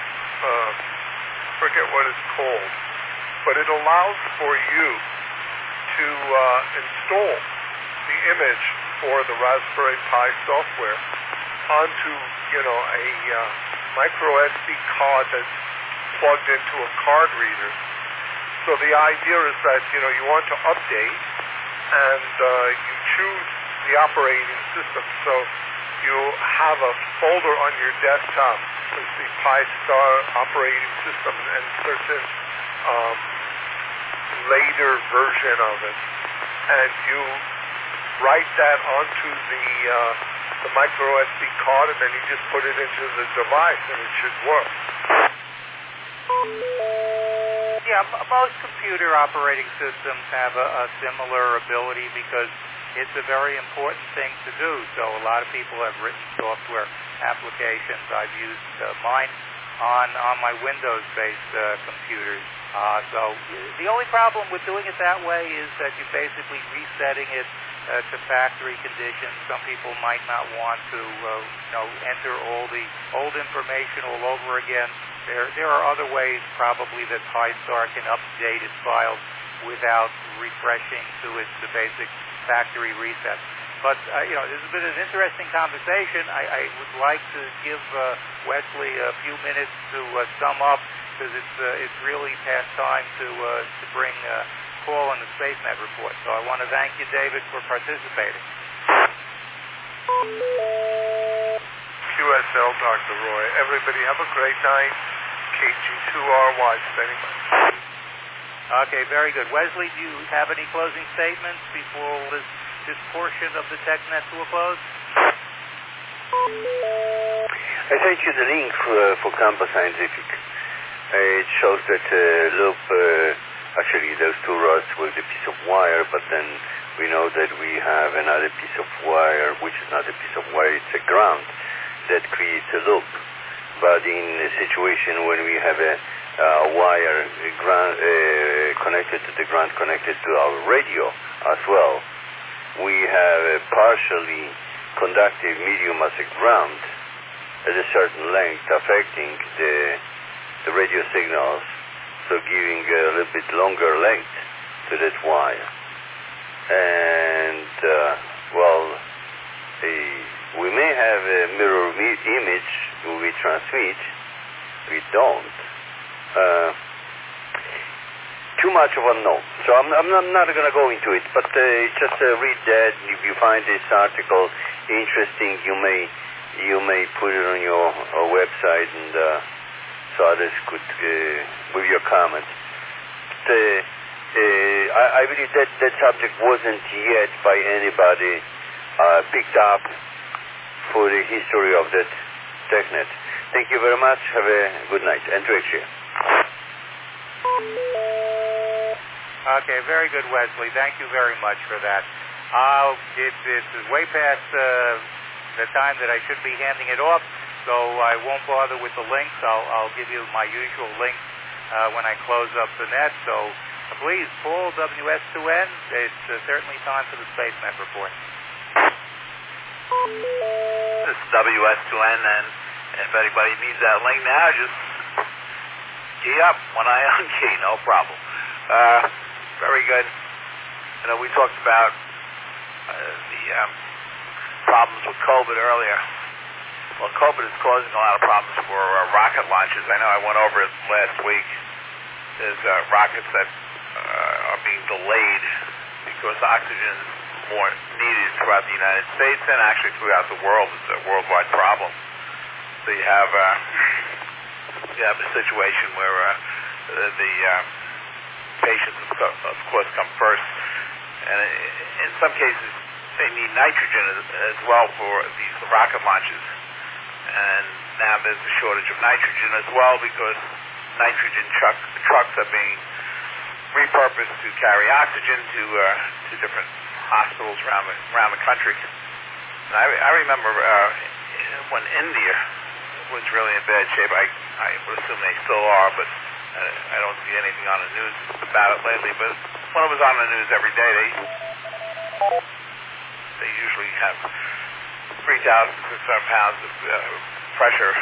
Forget what it's called, but it allows for you to install the image for the Raspberry Pi software onto, a micro SD card that's plugged into a card reader. So the idea is that, you want to update and you choose the operating system. So you have a folder on your desktop with the Pi Star operating system and certain later version of it. And you write that onto the micro SD card, and then you just put it into the device, and it should work. Yeah, most computer operating systems have a similar ability because it's a very important thing to do. So a lot of people have written software applications. I've used mine on my Windows-based computers. So the only problem with doing it that way is that you're basically resetting it to factory conditions. Some people might not want to, enter all the old information all over again. There are other ways probably that Pi Star can update its files without refreshing to its basic factory reset. But, this has been an interesting conversation. I would like to give Wesley a few minutes to sum up, because it's really past time to bring Paul on the SpaceNet report. So I want to thank you, David, for participating. QSL, Dr. Roy. Everybody have a great night. KG2RY, standing by. Okay, very good. Wesley, do you have any closing statements before this portion of the TechNet to a close? I sent you the link for Campus Scientific. It shows that loop, actually those two rods with a piece of wire, but then we know that we have another piece of wire, which is not a piece of wire, it's a ground that creates a loop. But in a situation when we have a wire connected to the ground, connected to our radio as well, we have a partially conductive medium as a ground at a certain length affecting the radio signals, so giving a little bit longer length to that wire. And, we may have a mirror image we transmit. We don't. Too much of unknown. So I'm not going to go into it, but just read that. If you find this article interesting, you may put it on your website, and so others could, with your comments. I believe that subject wasn't yet by anybody picked up for the history of that TechNet. Thank you very much. Have a good night. And to HCA. Okay, very good, Wesley. Thank you very much for that. It is way past the time that I should be handing it off, so I won't bother with the links. I'll give you my usual links when I close up the net. So please, Paul, WS2N, it's certainly time for the SpaceNet report. This is WS2N, and if anybody needs that link now, just key up when I unkey, no problem. Very good. We talked about the problems with COVID earlier. Well, COVID is causing a lot of problems for rocket launches. I know I went over it last week. There's rockets that are being delayed because oxygen is more needed throughout the United States and actually throughout the world. It's a worldwide problem. So you have a situation where the patients, of course, come first, and in some cases they need nitrogen as well for these rocket launches. And now there's a shortage of nitrogen as well because nitrogen trucks are being repurposed to carry oxygen to different hospitals around the country. And I remember when India was really in bad shape. I would assume they still are, but I don't see anything on the news about it lately. But when it was on the news every day, they usually have 3,600 pounds of pressure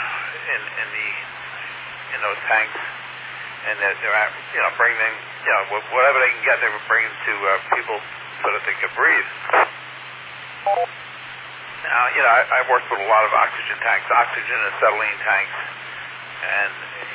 in those tanks, and they're bringing whatever they can get. They were bringing to people so that they could breathe. Now, I worked with a lot of oxygen tanks, oxygen and acetylene tanks, and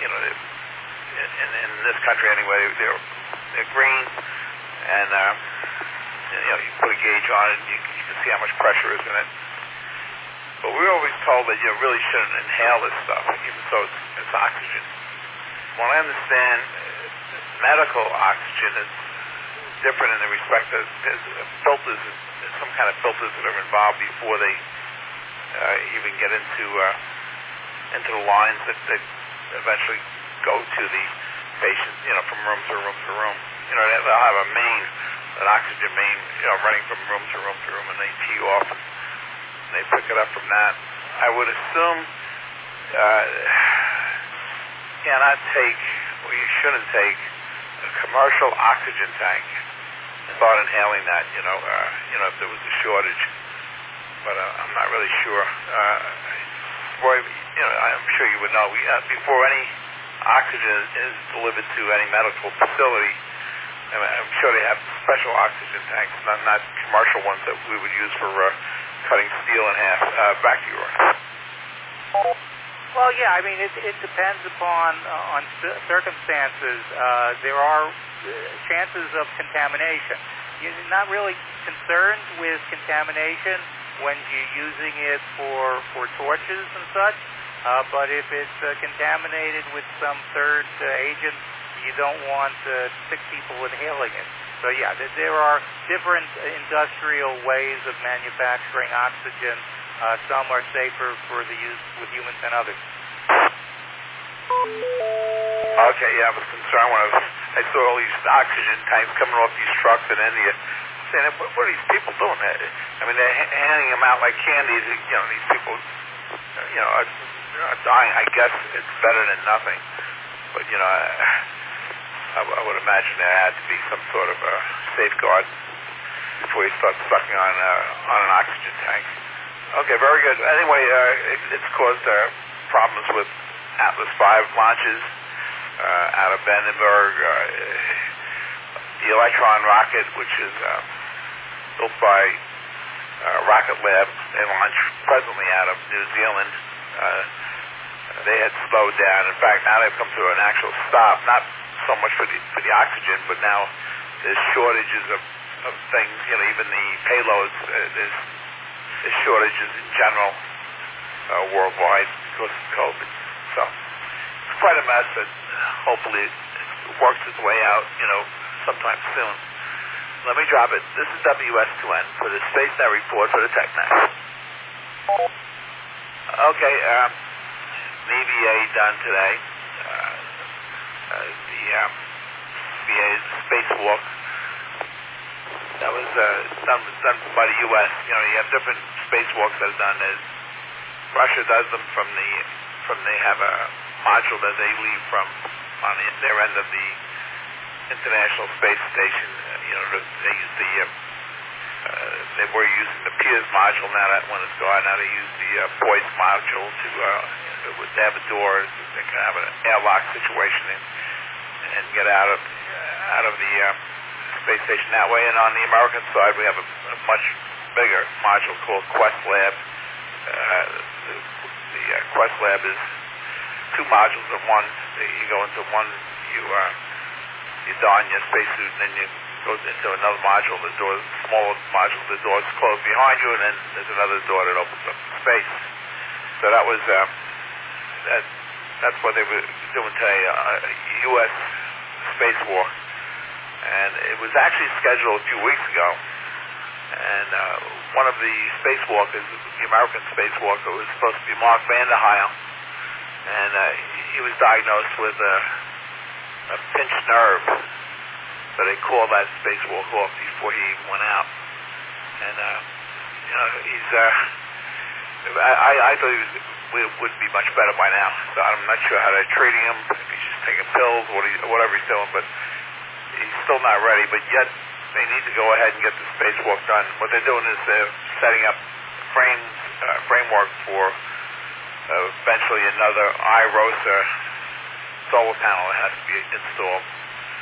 in this country anyway, they're green, and you put a gauge on it, and you can see how much pressure is in it. But we were always told that you really shouldn't inhale this stuff, even though it's oxygen. Well, I understand medical oxygen is different in the respect that there's filters, some kind of filters that are involved before they even get into the lines that eventually go to the patient, from room to room to room. They'll have an oxygen main, running from room to room to room, and they tee off, and they pick it up from that. I would assume cannot take, or you shouldn't take, a commercial oxygen tank and start inhaling that, if there was a shortage. But I'm not really sure. Roy, I'm sure you would know. Before any oxygen is delivered to any medical facility, I'm sure they have special oxygen tanks, not commercial ones that we would use for cutting steel in half. Back to you, Roy. Well, yeah, it depends upon circumstances. There are chances of contamination. You're not really concerned with contamination when you're using it for torches and such, but if it's contaminated with some third agent, you don't want sick people inhaling it. So, yeah, there are different industrial ways of manufacturing oxygen. Some are safer for the use with humans than others. Okay, yeah, I was concerned when I saw all these oxygen tanks coming off these trucks in India. Saying, what are these people doing? They're handing them out like candy. These people, are dying. I guess it's better than nothing. But, I would imagine there had to be some sort of a safeguard before you start sucking on an oxygen tank. Okay, very good. Anyway, it's caused problems with Atlas V launches out of Vandenberg. The Electron rocket, which is built by Rocket Lab, they launch presently out of New Zealand. They had slowed down. In fact, now they've come to an actual stop, not so much for the oxygen, but now there's shortages of things, even the payloads, there's shortages in general worldwide because of COVID. So it's quite a mess, but hopefully it works its way out, sometime soon. Let me drop it. This is WS2N for the SpaceNet report for the TechNet. Okay, the EVA done today. The VA's spacewalk. That was done by the U.S. You have different spacewalks that are done. Russia does them they have a module that they leave from on their end of the International Space Station. They use they were using the Piers module. Now that one is gone. Now they use the Poise module they have a door. They can have an airlock situation and get out of the space station that way. And on the American side, we have a much bigger module called Quest Lab. The Quest Lab is two modules in one. You go into one, you don your spacesuit, and then you go into another module. The door, smaller module, the door is closed behind you, and then there's another door that opens up space. So that was that's what they were doing today, U.S. spacewalk. And it was actually scheduled a few weeks ago. And one of the spacewalkers, the American spacewalker, was supposed to be Mark Vande Heil. And he was diagnosed with a pinched nerve. So they called that spacewalk off before he even went out. And, he's... I thought he would be much better by now. So I'm not sure how they're treating him, if he's just taking pills, whatever he's doing, but he's still not ready. But yet they need to go ahead and get the spacewalk done. What they're doing is they're setting up framework for eventually another iROSA solar panel that has to be installed.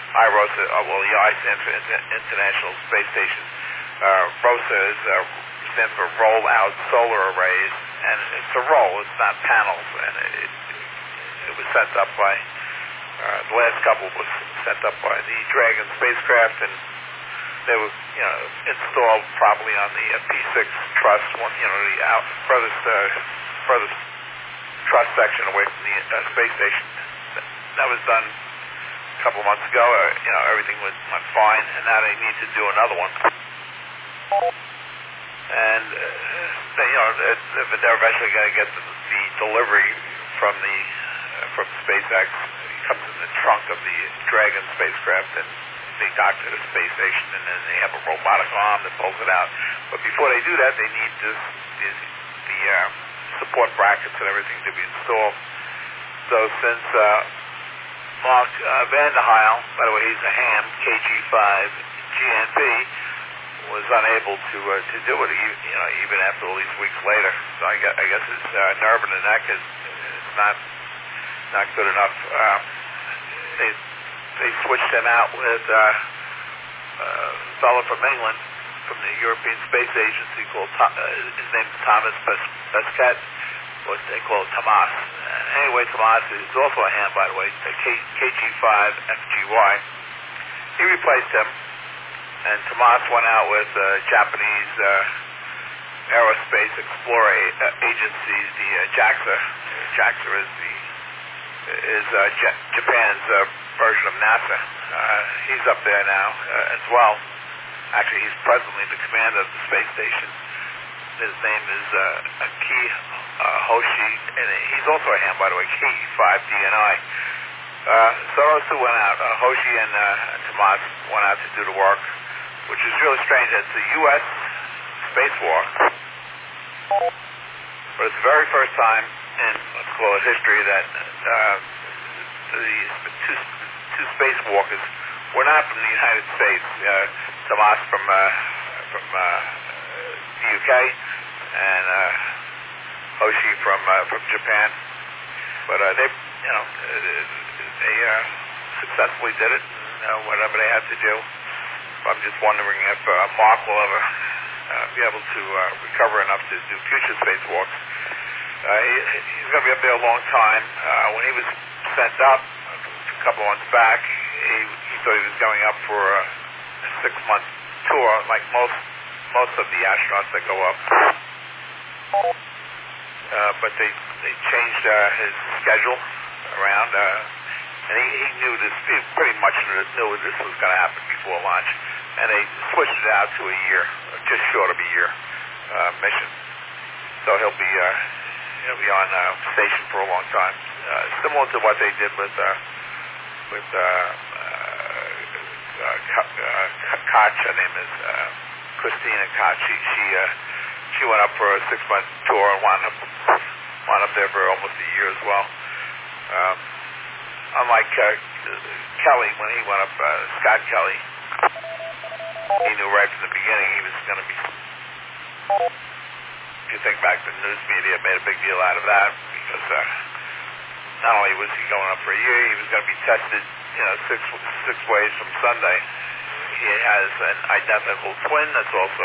iROSA, the I stands for International Space Station. ROSA is stands for roll-out solar arrays, and it's a roll, it's not panels, and it was sent up by, the last couple was sent up by the Dragon spacecraft, and they were, installed probably on the P6 truss, the furthest truss section away from the space station. That was done a couple of months ago. Everything went fine, and now they need to do another one. And they're eventually going to get the delivery from SpaceX. It comes in the trunk of the Dragon spacecraft, and they dock to the space station, and then they have a robotic arm that pulls it out. But before they do that, they need the support brackets and everything to be installed. So since Mark Vande Heijl, by the way, he's a ham, KG5 GNP, was unable to do it, even after all these weeks later. So I guess his nerve in the neck is not good enough. They switched him out with a fellow from England, from the European Space Agency, called his name's Thomas Pesquet, what they call Tomas. Anyway, Tomas is also a ham, by the way, KG5 FGY. He replaced him, and Tomas went out with Japanese Aerospace Explorer Agency, the JAXA. JAXA is Japan's version of NASA. He's up there now as well. Actually, he's presently the commander of the space station. His name is Aki Hoshi, and he's also a ham, by the way, K5DNI. So those two went out. Hoshi and Tomas went out to do the work, which is really strange. It's the U.S. spacewalk, but it's the very first time in, let's call it history, that the two spacewalkers were not from the United States. Tomas from the UK, and Hoshi from Japan. But they successfully did it. Whatever they had to do. I'm just wondering if Mark will ever be able to recover enough to do future spacewalks. He's going to be up there a long time. When he was sent up a couple months back, he thought he was going up for a 6-month tour, like most of the astronauts that go up. But they changed his schedule around, and he knew this. He pretty much knew this was going to happen before launch, and they switched it out to a year, just short of a year mission. So he'll be on station for a long time, similar to what they did with Koch. Her name is Christina Koch. She went up for a 6-month tour and wound up there for almost a year as well. Unlike Kelly, when he went up, Scott Kelly, he knew right from the beginning he was going to be. If you think back, the news media made a big deal out of that, because not only was he going up for a year, he was going to be tested, six ways from Sunday. He has an identical twin that's also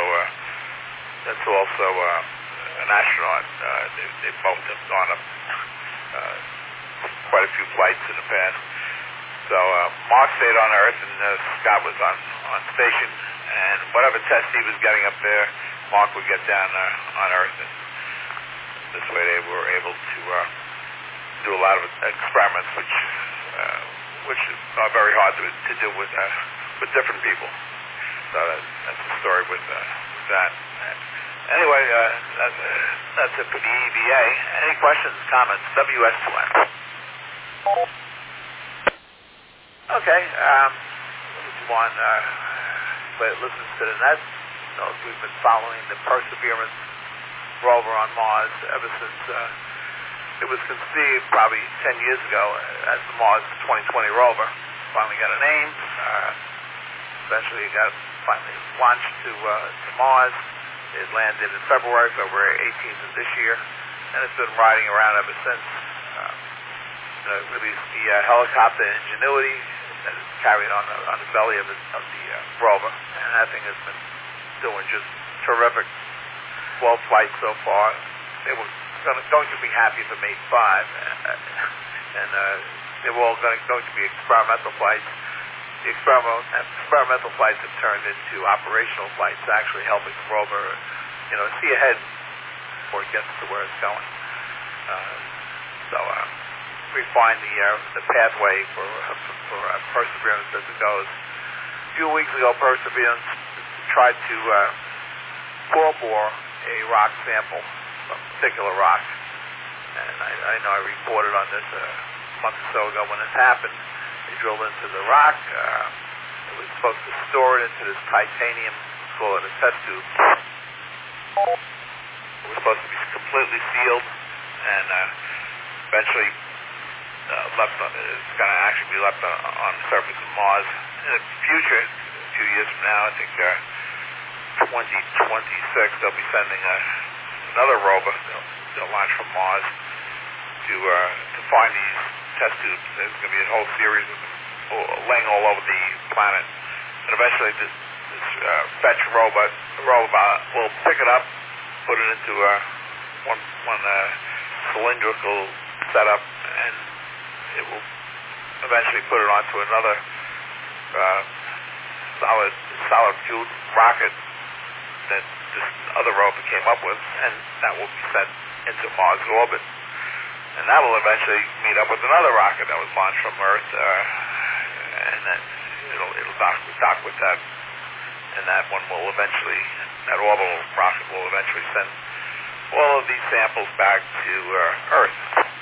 an astronaut. They both have gone up quite a few flights in the past. So Mark stayed on Earth, and Scott was on station. And whatever test he was getting up there, Mark would get down on Earth. And this way they were able to do a lot of experiments, which are very hard to do with different people. So that's the story with that. Anyway, that's it for the EVA. Any questions, comments? WS2N. Okay. Listen to the net. We've been following the Perseverance rover on Mars ever since it was conceived probably 10 years ago as the Mars 2020 rover. Finally got a name. Eventually it got finally launched to Mars. It landed in February 18th of this year, and it's been riding around ever since. Released the helicopter Ingenuity that is carried on the belly of the rover, and that thing has been doing just terrific. 12 flights so far. They were going to be happy if they made 5, and they were all going to be experimental flights. The experimental flights have turned into operational flights, actually helping the rover, see ahead before it gets to where it's going. So refine the pathway for Perseverance as it goes. A few weeks ago, Perseverance tried to core bore a rock sample, a particular rock, and I know I reported on this a month or so ago when this happened. They drilled into the rock. It was supposed to store it into this titanium, let's call it a test tube. It was supposed to be completely sealed, and eventually left on. It's going to actually be left on the surface of Mars. In the future, a few years from now, I think 2026, they'll be sending another rover. They'll launch from Mars to find these test tubes. There's going to be a whole series of them laying all over the planet, and eventually this fetch robot will pick it up, put it into one cylindrical setup, and it will eventually put it onto another solid fueled rocket that this other rover came up with, and that will be sent into Mars orbit. And that will eventually meet up with another rocket that was launched from Earth, and then it'll dock with that, and that orbital rocket will eventually send all of these samples back to Earth.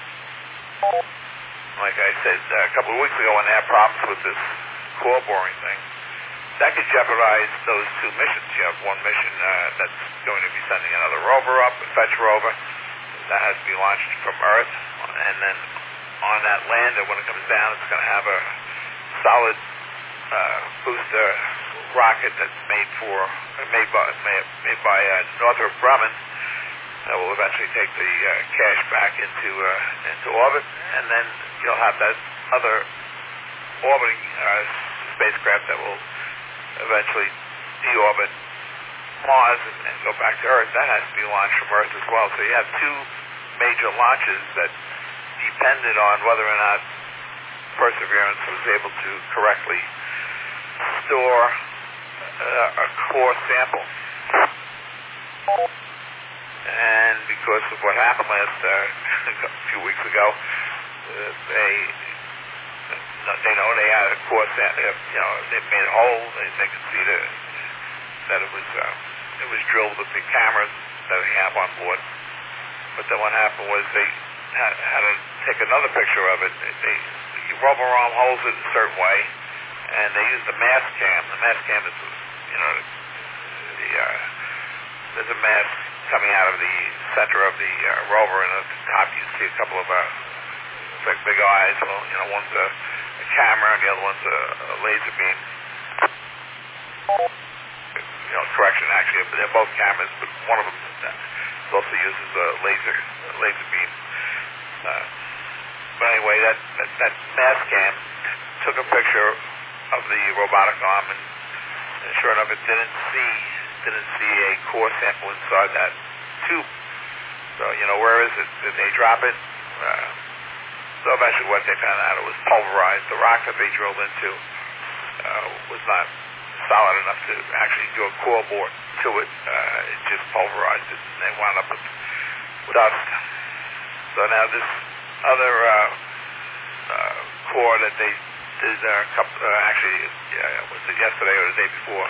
Like I said a couple of weeks ago, when they had problems with this core boring thing, that could jeopardize those 2 missions. You have one mission that's going to be sending another rover up, a fetch rover. That has to be launched from Earth, and then on that lander, when it comes down, it's going to have a solid booster rocket that's made by Northrop Grumman that will eventually take the cache back into orbit, and then you'll have that other orbiting spacecraft that will eventually deorbit Mars and go back to Earth. That has to be launched from Earth as well. So you have 2 major launches that depended on whether or not Perseverance was able to correctly store a core sample. And because of what happened a few weeks ago, they know they had a core sample. They made a hole. They could see that it was drilled with the cameras that they have on board. But then what happened was they had to take another picture of it. You rubber arm holds it a certain way, and they used the mass cam. The mass cam is, there's a mass coming out of the center of the rover, and at the top you see a couple of like big eyes. Well, one's a camera, and the other one's a laser beam. Correction, actually, they're both cameras, but one of them also uses a laser beam. But anyway, that mass cam took a picture of the robotic arm, and sure enough, it didn't see a core sample inside that tube. So where is it? Did they drop it? So eventually, what they found out, it was pulverized. The rock that they drilled into was not solid enough to actually do a core bore to it. It just pulverized it, and they wound up with dust. So now this other core that they did was it yesterday or the day before,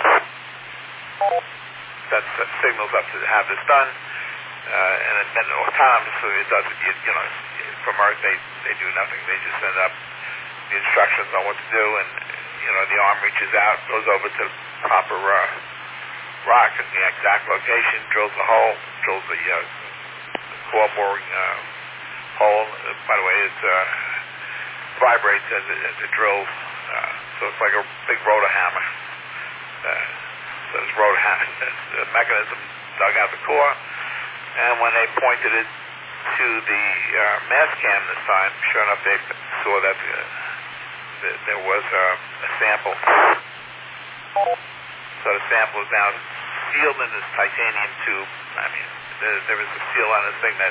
that signals up to have this done, and then autonomously it does it. From Earth they do nothing. They just send up the instructions on what to do, and the arm reaches out, goes over to the proper rock at the exact location, drills the hole, drills the core boring hole. By the way, it vibrates as it drills, so it's like a big rotor hammer. So this rotor hammer, the mechanism dug out the core, and when they pointed it to the mass cam this time, sure enough, they saw that there was a sample. So the sample is now sealed in this titanium tube. I mean, there is a seal on this thing that,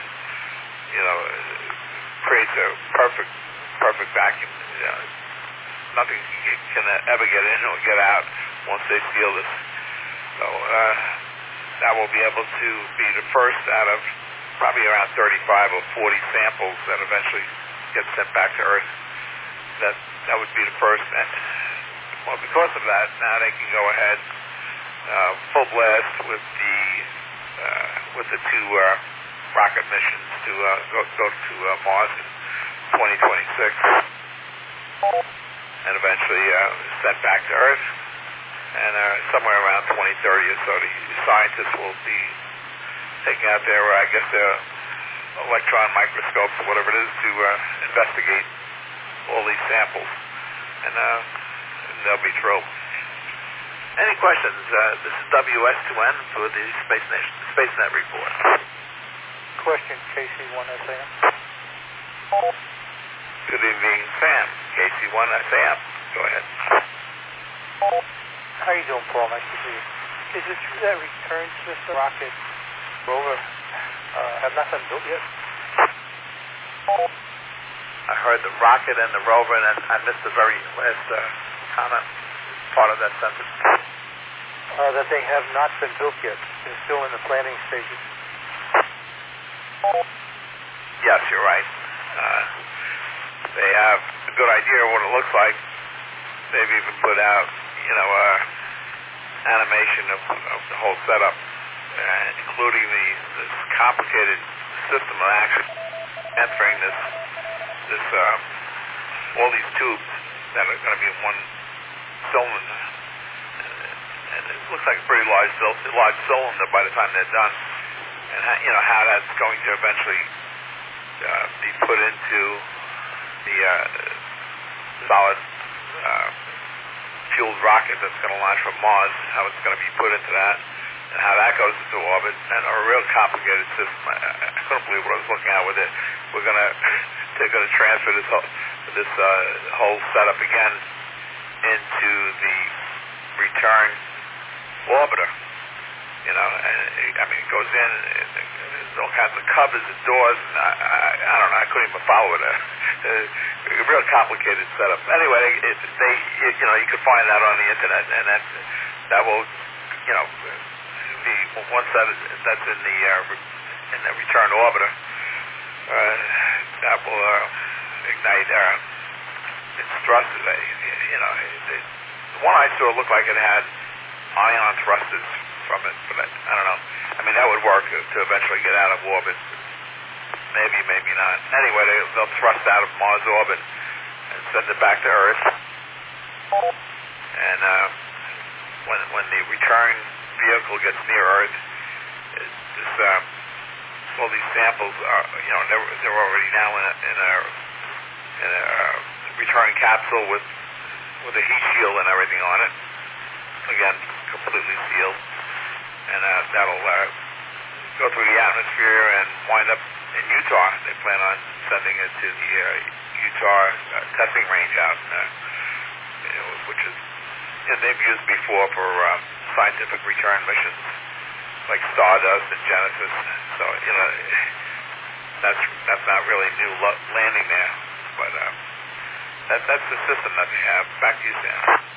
creates a perfect vacuum. Nothing can ever get in or get out once they seal this. So that will be able to be the first out of probably around 35 or 40 samples that eventually get sent back to Earth. That would be the first. And, well, because of that, now they can go ahead full blast with the two rocket missions to go to Mars in 2026, and eventually sent back to Earth. And somewhere around 2030 or so, the scientists will be taking out their, their electron microscopes or whatever it is to investigate all these samples, and they'll be thrilled. Any questions? This is WS2N for the SpaceNet report. Question, KC1SAM. Good evening, Sam. KC1SAM. Go ahead. How are you doing, Paul? Nice to see you. Is it true that return system rocket rover have not been built yet? I heard the rocket and the rover, and I missed the very last comment, part of that sentence. That they have not been built yet. They're still in the planning stages. Yes, you're right. They have a good idea of what it looks like. They've even put out, animation of the whole setup, including this complicated system of actually entering all these tubes that are going to be in one cylinder. And it looks like a pretty large cylinder by the time they're done. And how that's going to eventually be put into the solid fueled rocket that's going to launch from Mars, how it's going to be put into that, and how that goes into orbit, and a real complicated system. I couldn't believe what I was looking at with it. They're going to transfer this whole setup again into the return orbiter. And it goes in, and there's all kinds of covers and doors, and I don't know, I couldn't even follow it. A real complicated setup. Anyway, you can find that on the internet, and that will, be once that's in the return orbiter, that will ignite its thrusters. The one I saw looked like it had ion thrusters from it, but I don't know. That would work to eventually get out of orbit. Maybe, maybe not. Anyway, they'll thrust out of Mars orbit and send it back to Earth. And when the return vehicle gets near Earth, all these samples are, they're already now in a return capsule with a heat shield and everything on it. Again, completely sealed. And that'll go through the atmosphere and wind up in Utah. They plan on sending it to the Utah testing range out, which is they've used before for scientific return missions, like Stardust and Genesis. So that's not really new landing there, but that's the system that they have. Back to you, Sam.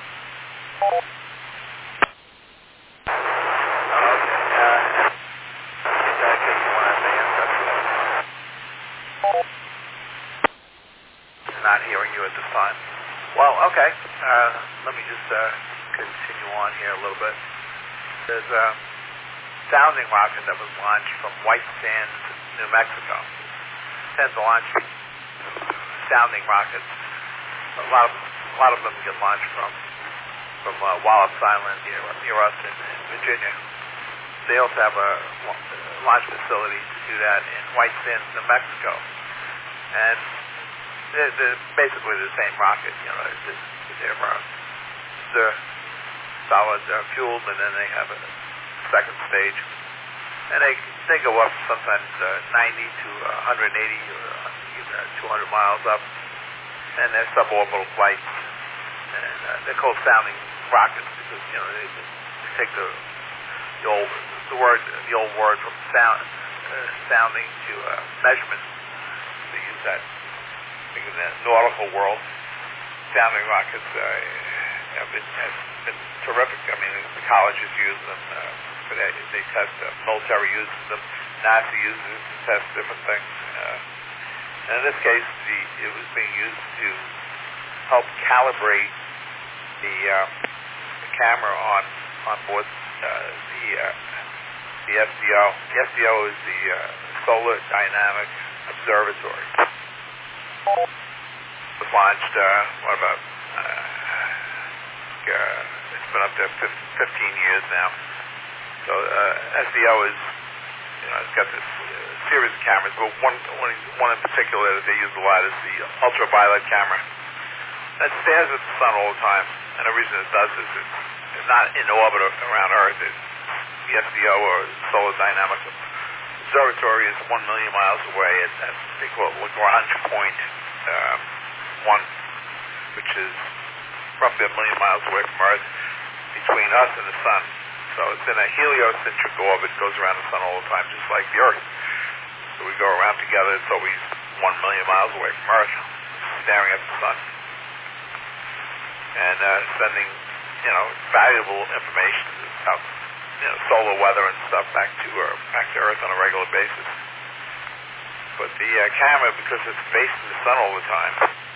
Not hearing you at this time. Well, okay. Let me just continue on here a little bit. There's a sounding rocket that was launched from White Sands, New Mexico. Tends to launch sounding rockets. A lot of them get launched from Wallops Island near us in Virginia. They also have a launch facility to do that in White Sands, New Mexico. And they're basically the same rocket, they're solid fueled, and then they have a second stage, and they go up sometimes 90 to 180 or even 200 miles up, and they're suborbital flights, and they're called sounding rockets because they take the the old word from sounding to measurement. They use that in the nautical world. Sounding rockets have been terrific. I mean, the colleges use them, but they test them. Military uses them. NASA uses it to test different things. And in this case, it was being used to help calibrate the camera on board the SDO. The SDO is the Solar Dynamic Observatory. It was launched, it's been up there 15 years now. So SDO is, it's got this series of cameras, but one in particular that they use a lot is the ultraviolet camera. That stares at the sun all the time, and the reason it does is it's not in orbit around Earth. The SDO, or Solar Dynamic Observatory, is 1 million miles away at they call it Lagrange Point 1, which is roughly 1 million miles away from Earth, between us and the sun. So it's in a heliocentric orbit, goes around the sun all the time, just like the Earth. So we go around together, it's always 1 million miles away from Earth, staring at the sun, and sending, valuable information about, solar weather and stuff back to Earth on a regular basis. But the camera, because it's facing the sun all the time,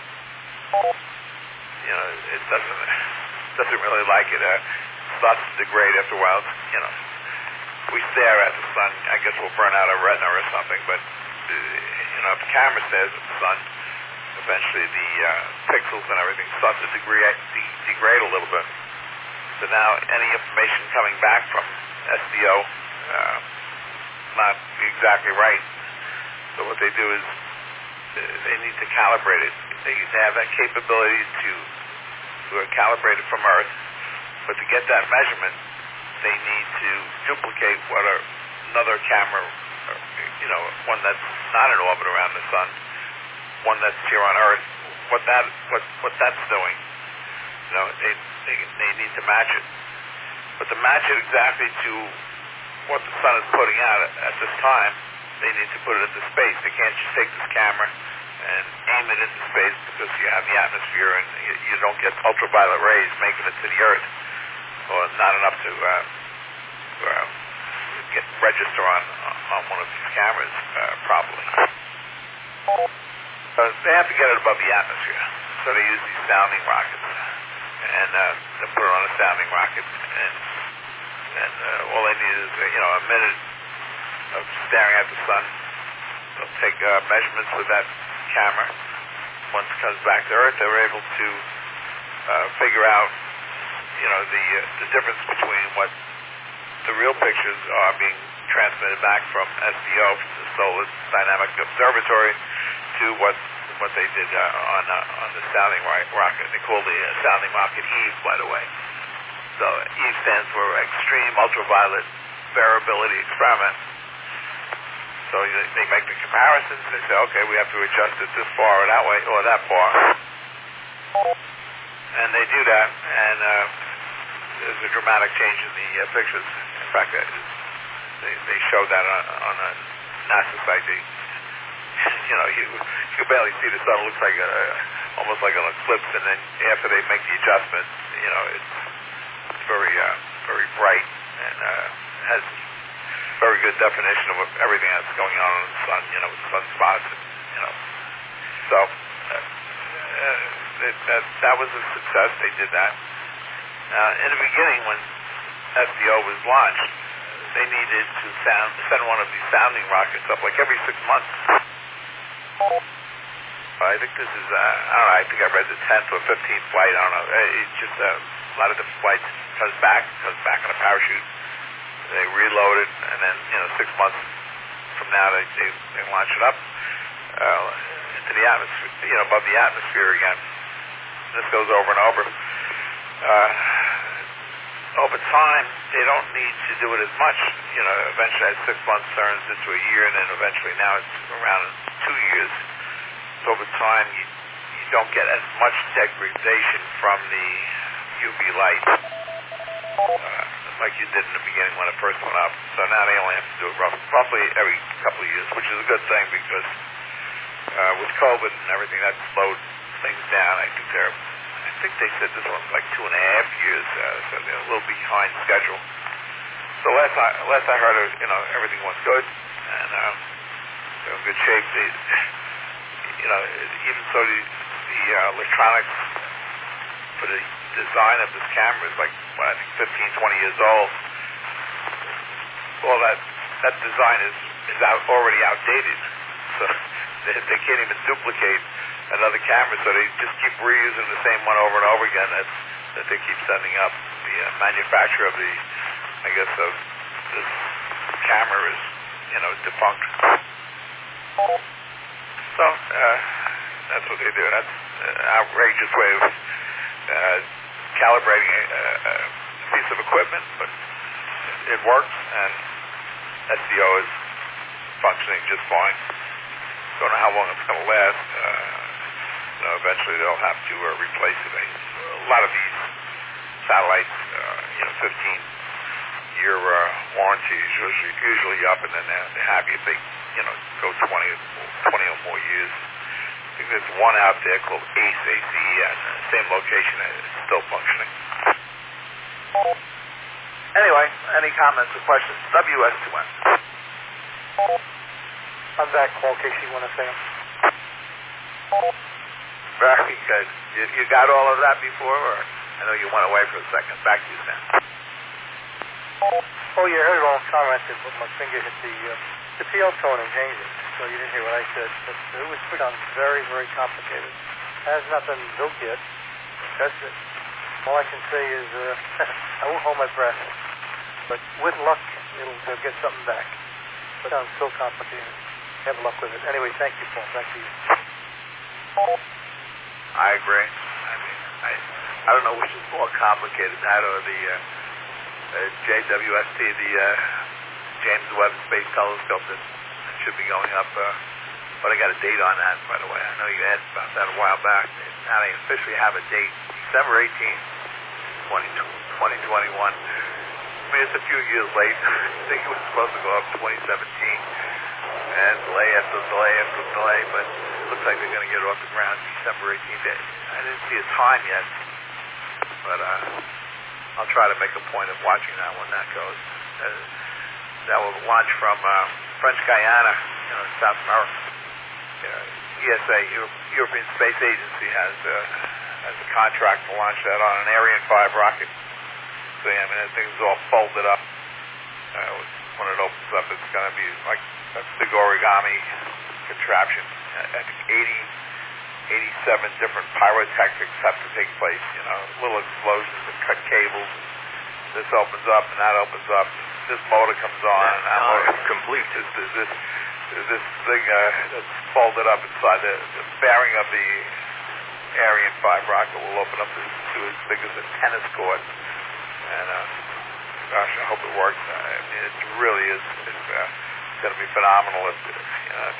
it doesn't really like it. Starts to degrade after a while. We stare at the sun, I guess we'll burn out our retina or something, but if the camera stares at the sun, eventually the pixels and everything start to degrade a little bit. So now any information coming back from SDO not exactly right. So what they do is they need to calibrate it. They have that capability to calibrate it from Earth. But to get that measurement, they need to duplicate what another camera, one that's not in orbit around the sun, one that's here on Earth, what that's doing. They need to match it. But to match it exactly to what the sun is putting out at this time, they need to put it into space. They can't just take this camera and aim it into space, because you have the atmosphere and you don't get ultraviolet rays making it to the Earth. Or not enough to register on one of these cameras properly. They have to get it above the atmosphere, so they use these sounding rockets, and they put it on a sounding rocket, and all they need is a minute of staring at the sun. They'll take measurements with that camera. Once it comes back to Earth, they're able to figure out the difference between what the real pictures are being transmitted back from SDO, from the Solar Dynamic Observatory, to what they did on the sounding rocket. They call the sounding rocket EVE, by the way. So EVE stands for Extreme Ultraviolet Variability Experiment. So they make the comparisons. They say, okay, we have to adjust it this far or that way or that far. And they do that, and there's a dramatic change in the pictures. In fact, they show that on a NASA site. You can barely see the sun. It looks like almost like an eclipse. And then after they make the adjustment, it's very very bright and has very good definition of everything that's going on in the sun. With sunspots. So that was a success. They did that. In the beginning, when SDO was launched, they needed to send one of these sounding rockets up like every 6 months. I think this is, I think I read the 10th or 15th flight. I don't know. It's just a lot of different flights. Comes back on a parachute. They reload it, and then 6 months from now they launch it up into the atmosphere, above the atmosphere again. This goes over and over. Over time, they don't need to do it as much. Eventually as 6 months turns into a year, and then eventually now it's around 2 years. So over time, you don't get as much degradation from the UV light. like you did in the beginning when it first went up. So now they only have to do it roughly every couple of years, which is a good thing because with COVID and everything, that slowed things down. I think they said this one's like 2.5 years, so they're a little behind schedule. So last I heard, everything was good, and they're in good shape. Even so, the electronics for the design of this camera is like, I think 15, 20 years old. All that design is already outdated, so they can't even duplicate another camera, so they just keep reusing the same one over and over again that they keep sending up. The manufacturer of of this camera is, defunct. So that's what they do. That's an outrageous way of calibrating a piece of equipment, but it works, and SDO is functioning just fine. Don't know how long it's going to last. Eventually they'll have to replace it. A lot of these satellites, 15-year warranties usually up, and then they're happy if they, go 20 or more years. I think there's one out there called ACE, at the same location, and it's still functioning. Anyway, any comments or questions? WS2N. On that call, Casey, you want to say them? Very good. You got all of that before, or I know you went away for a second. Back to you, Sam. Oh, you heard it all commented, but my finger hit the PL tone and changed it, so you didn't hear what I said. But it was put on very, very complicated. It has not been built yet. That's it. All I can say is I won't hold my breath, but with luck, they'll get something back. But it sounds so complicated. Have luck with it. Anyway, thank you, Paul. Back to you. I agree. I mean, I don't know which is more complicated, that or the JWST, the James Webb Space Telescope that should be going up. But I got a date on that, by the way. I know you asked about that a while back. Now they officially have a date, December 18th, 2021. I mean, it's a few years late. I think it was supposed to go up 2017, and delay after delay after delay, but it looks like they're going to get it off the ground December 18th. I didn't see a time yet, but I'll try to make a point of watching that when that goes. That will launch from French Guiana, South America. ESA, European Space Agency, has a contract to launch that on an Ariane 5 rocket. So, I mean, that thing's all folded up. When it opens up, it's going to be like a big origami contraption. I think 87 different pyrotechnics have to take place, little explosions and cut cables. This opens up and that opens up. This motor comes on and that motor complete. This thing that's folded up inside the bearing of the Ariane 5 rocket will open up to as big as a tennis court. And gosh, I hope it works. I mean, it really is. It's going to be phenomenal if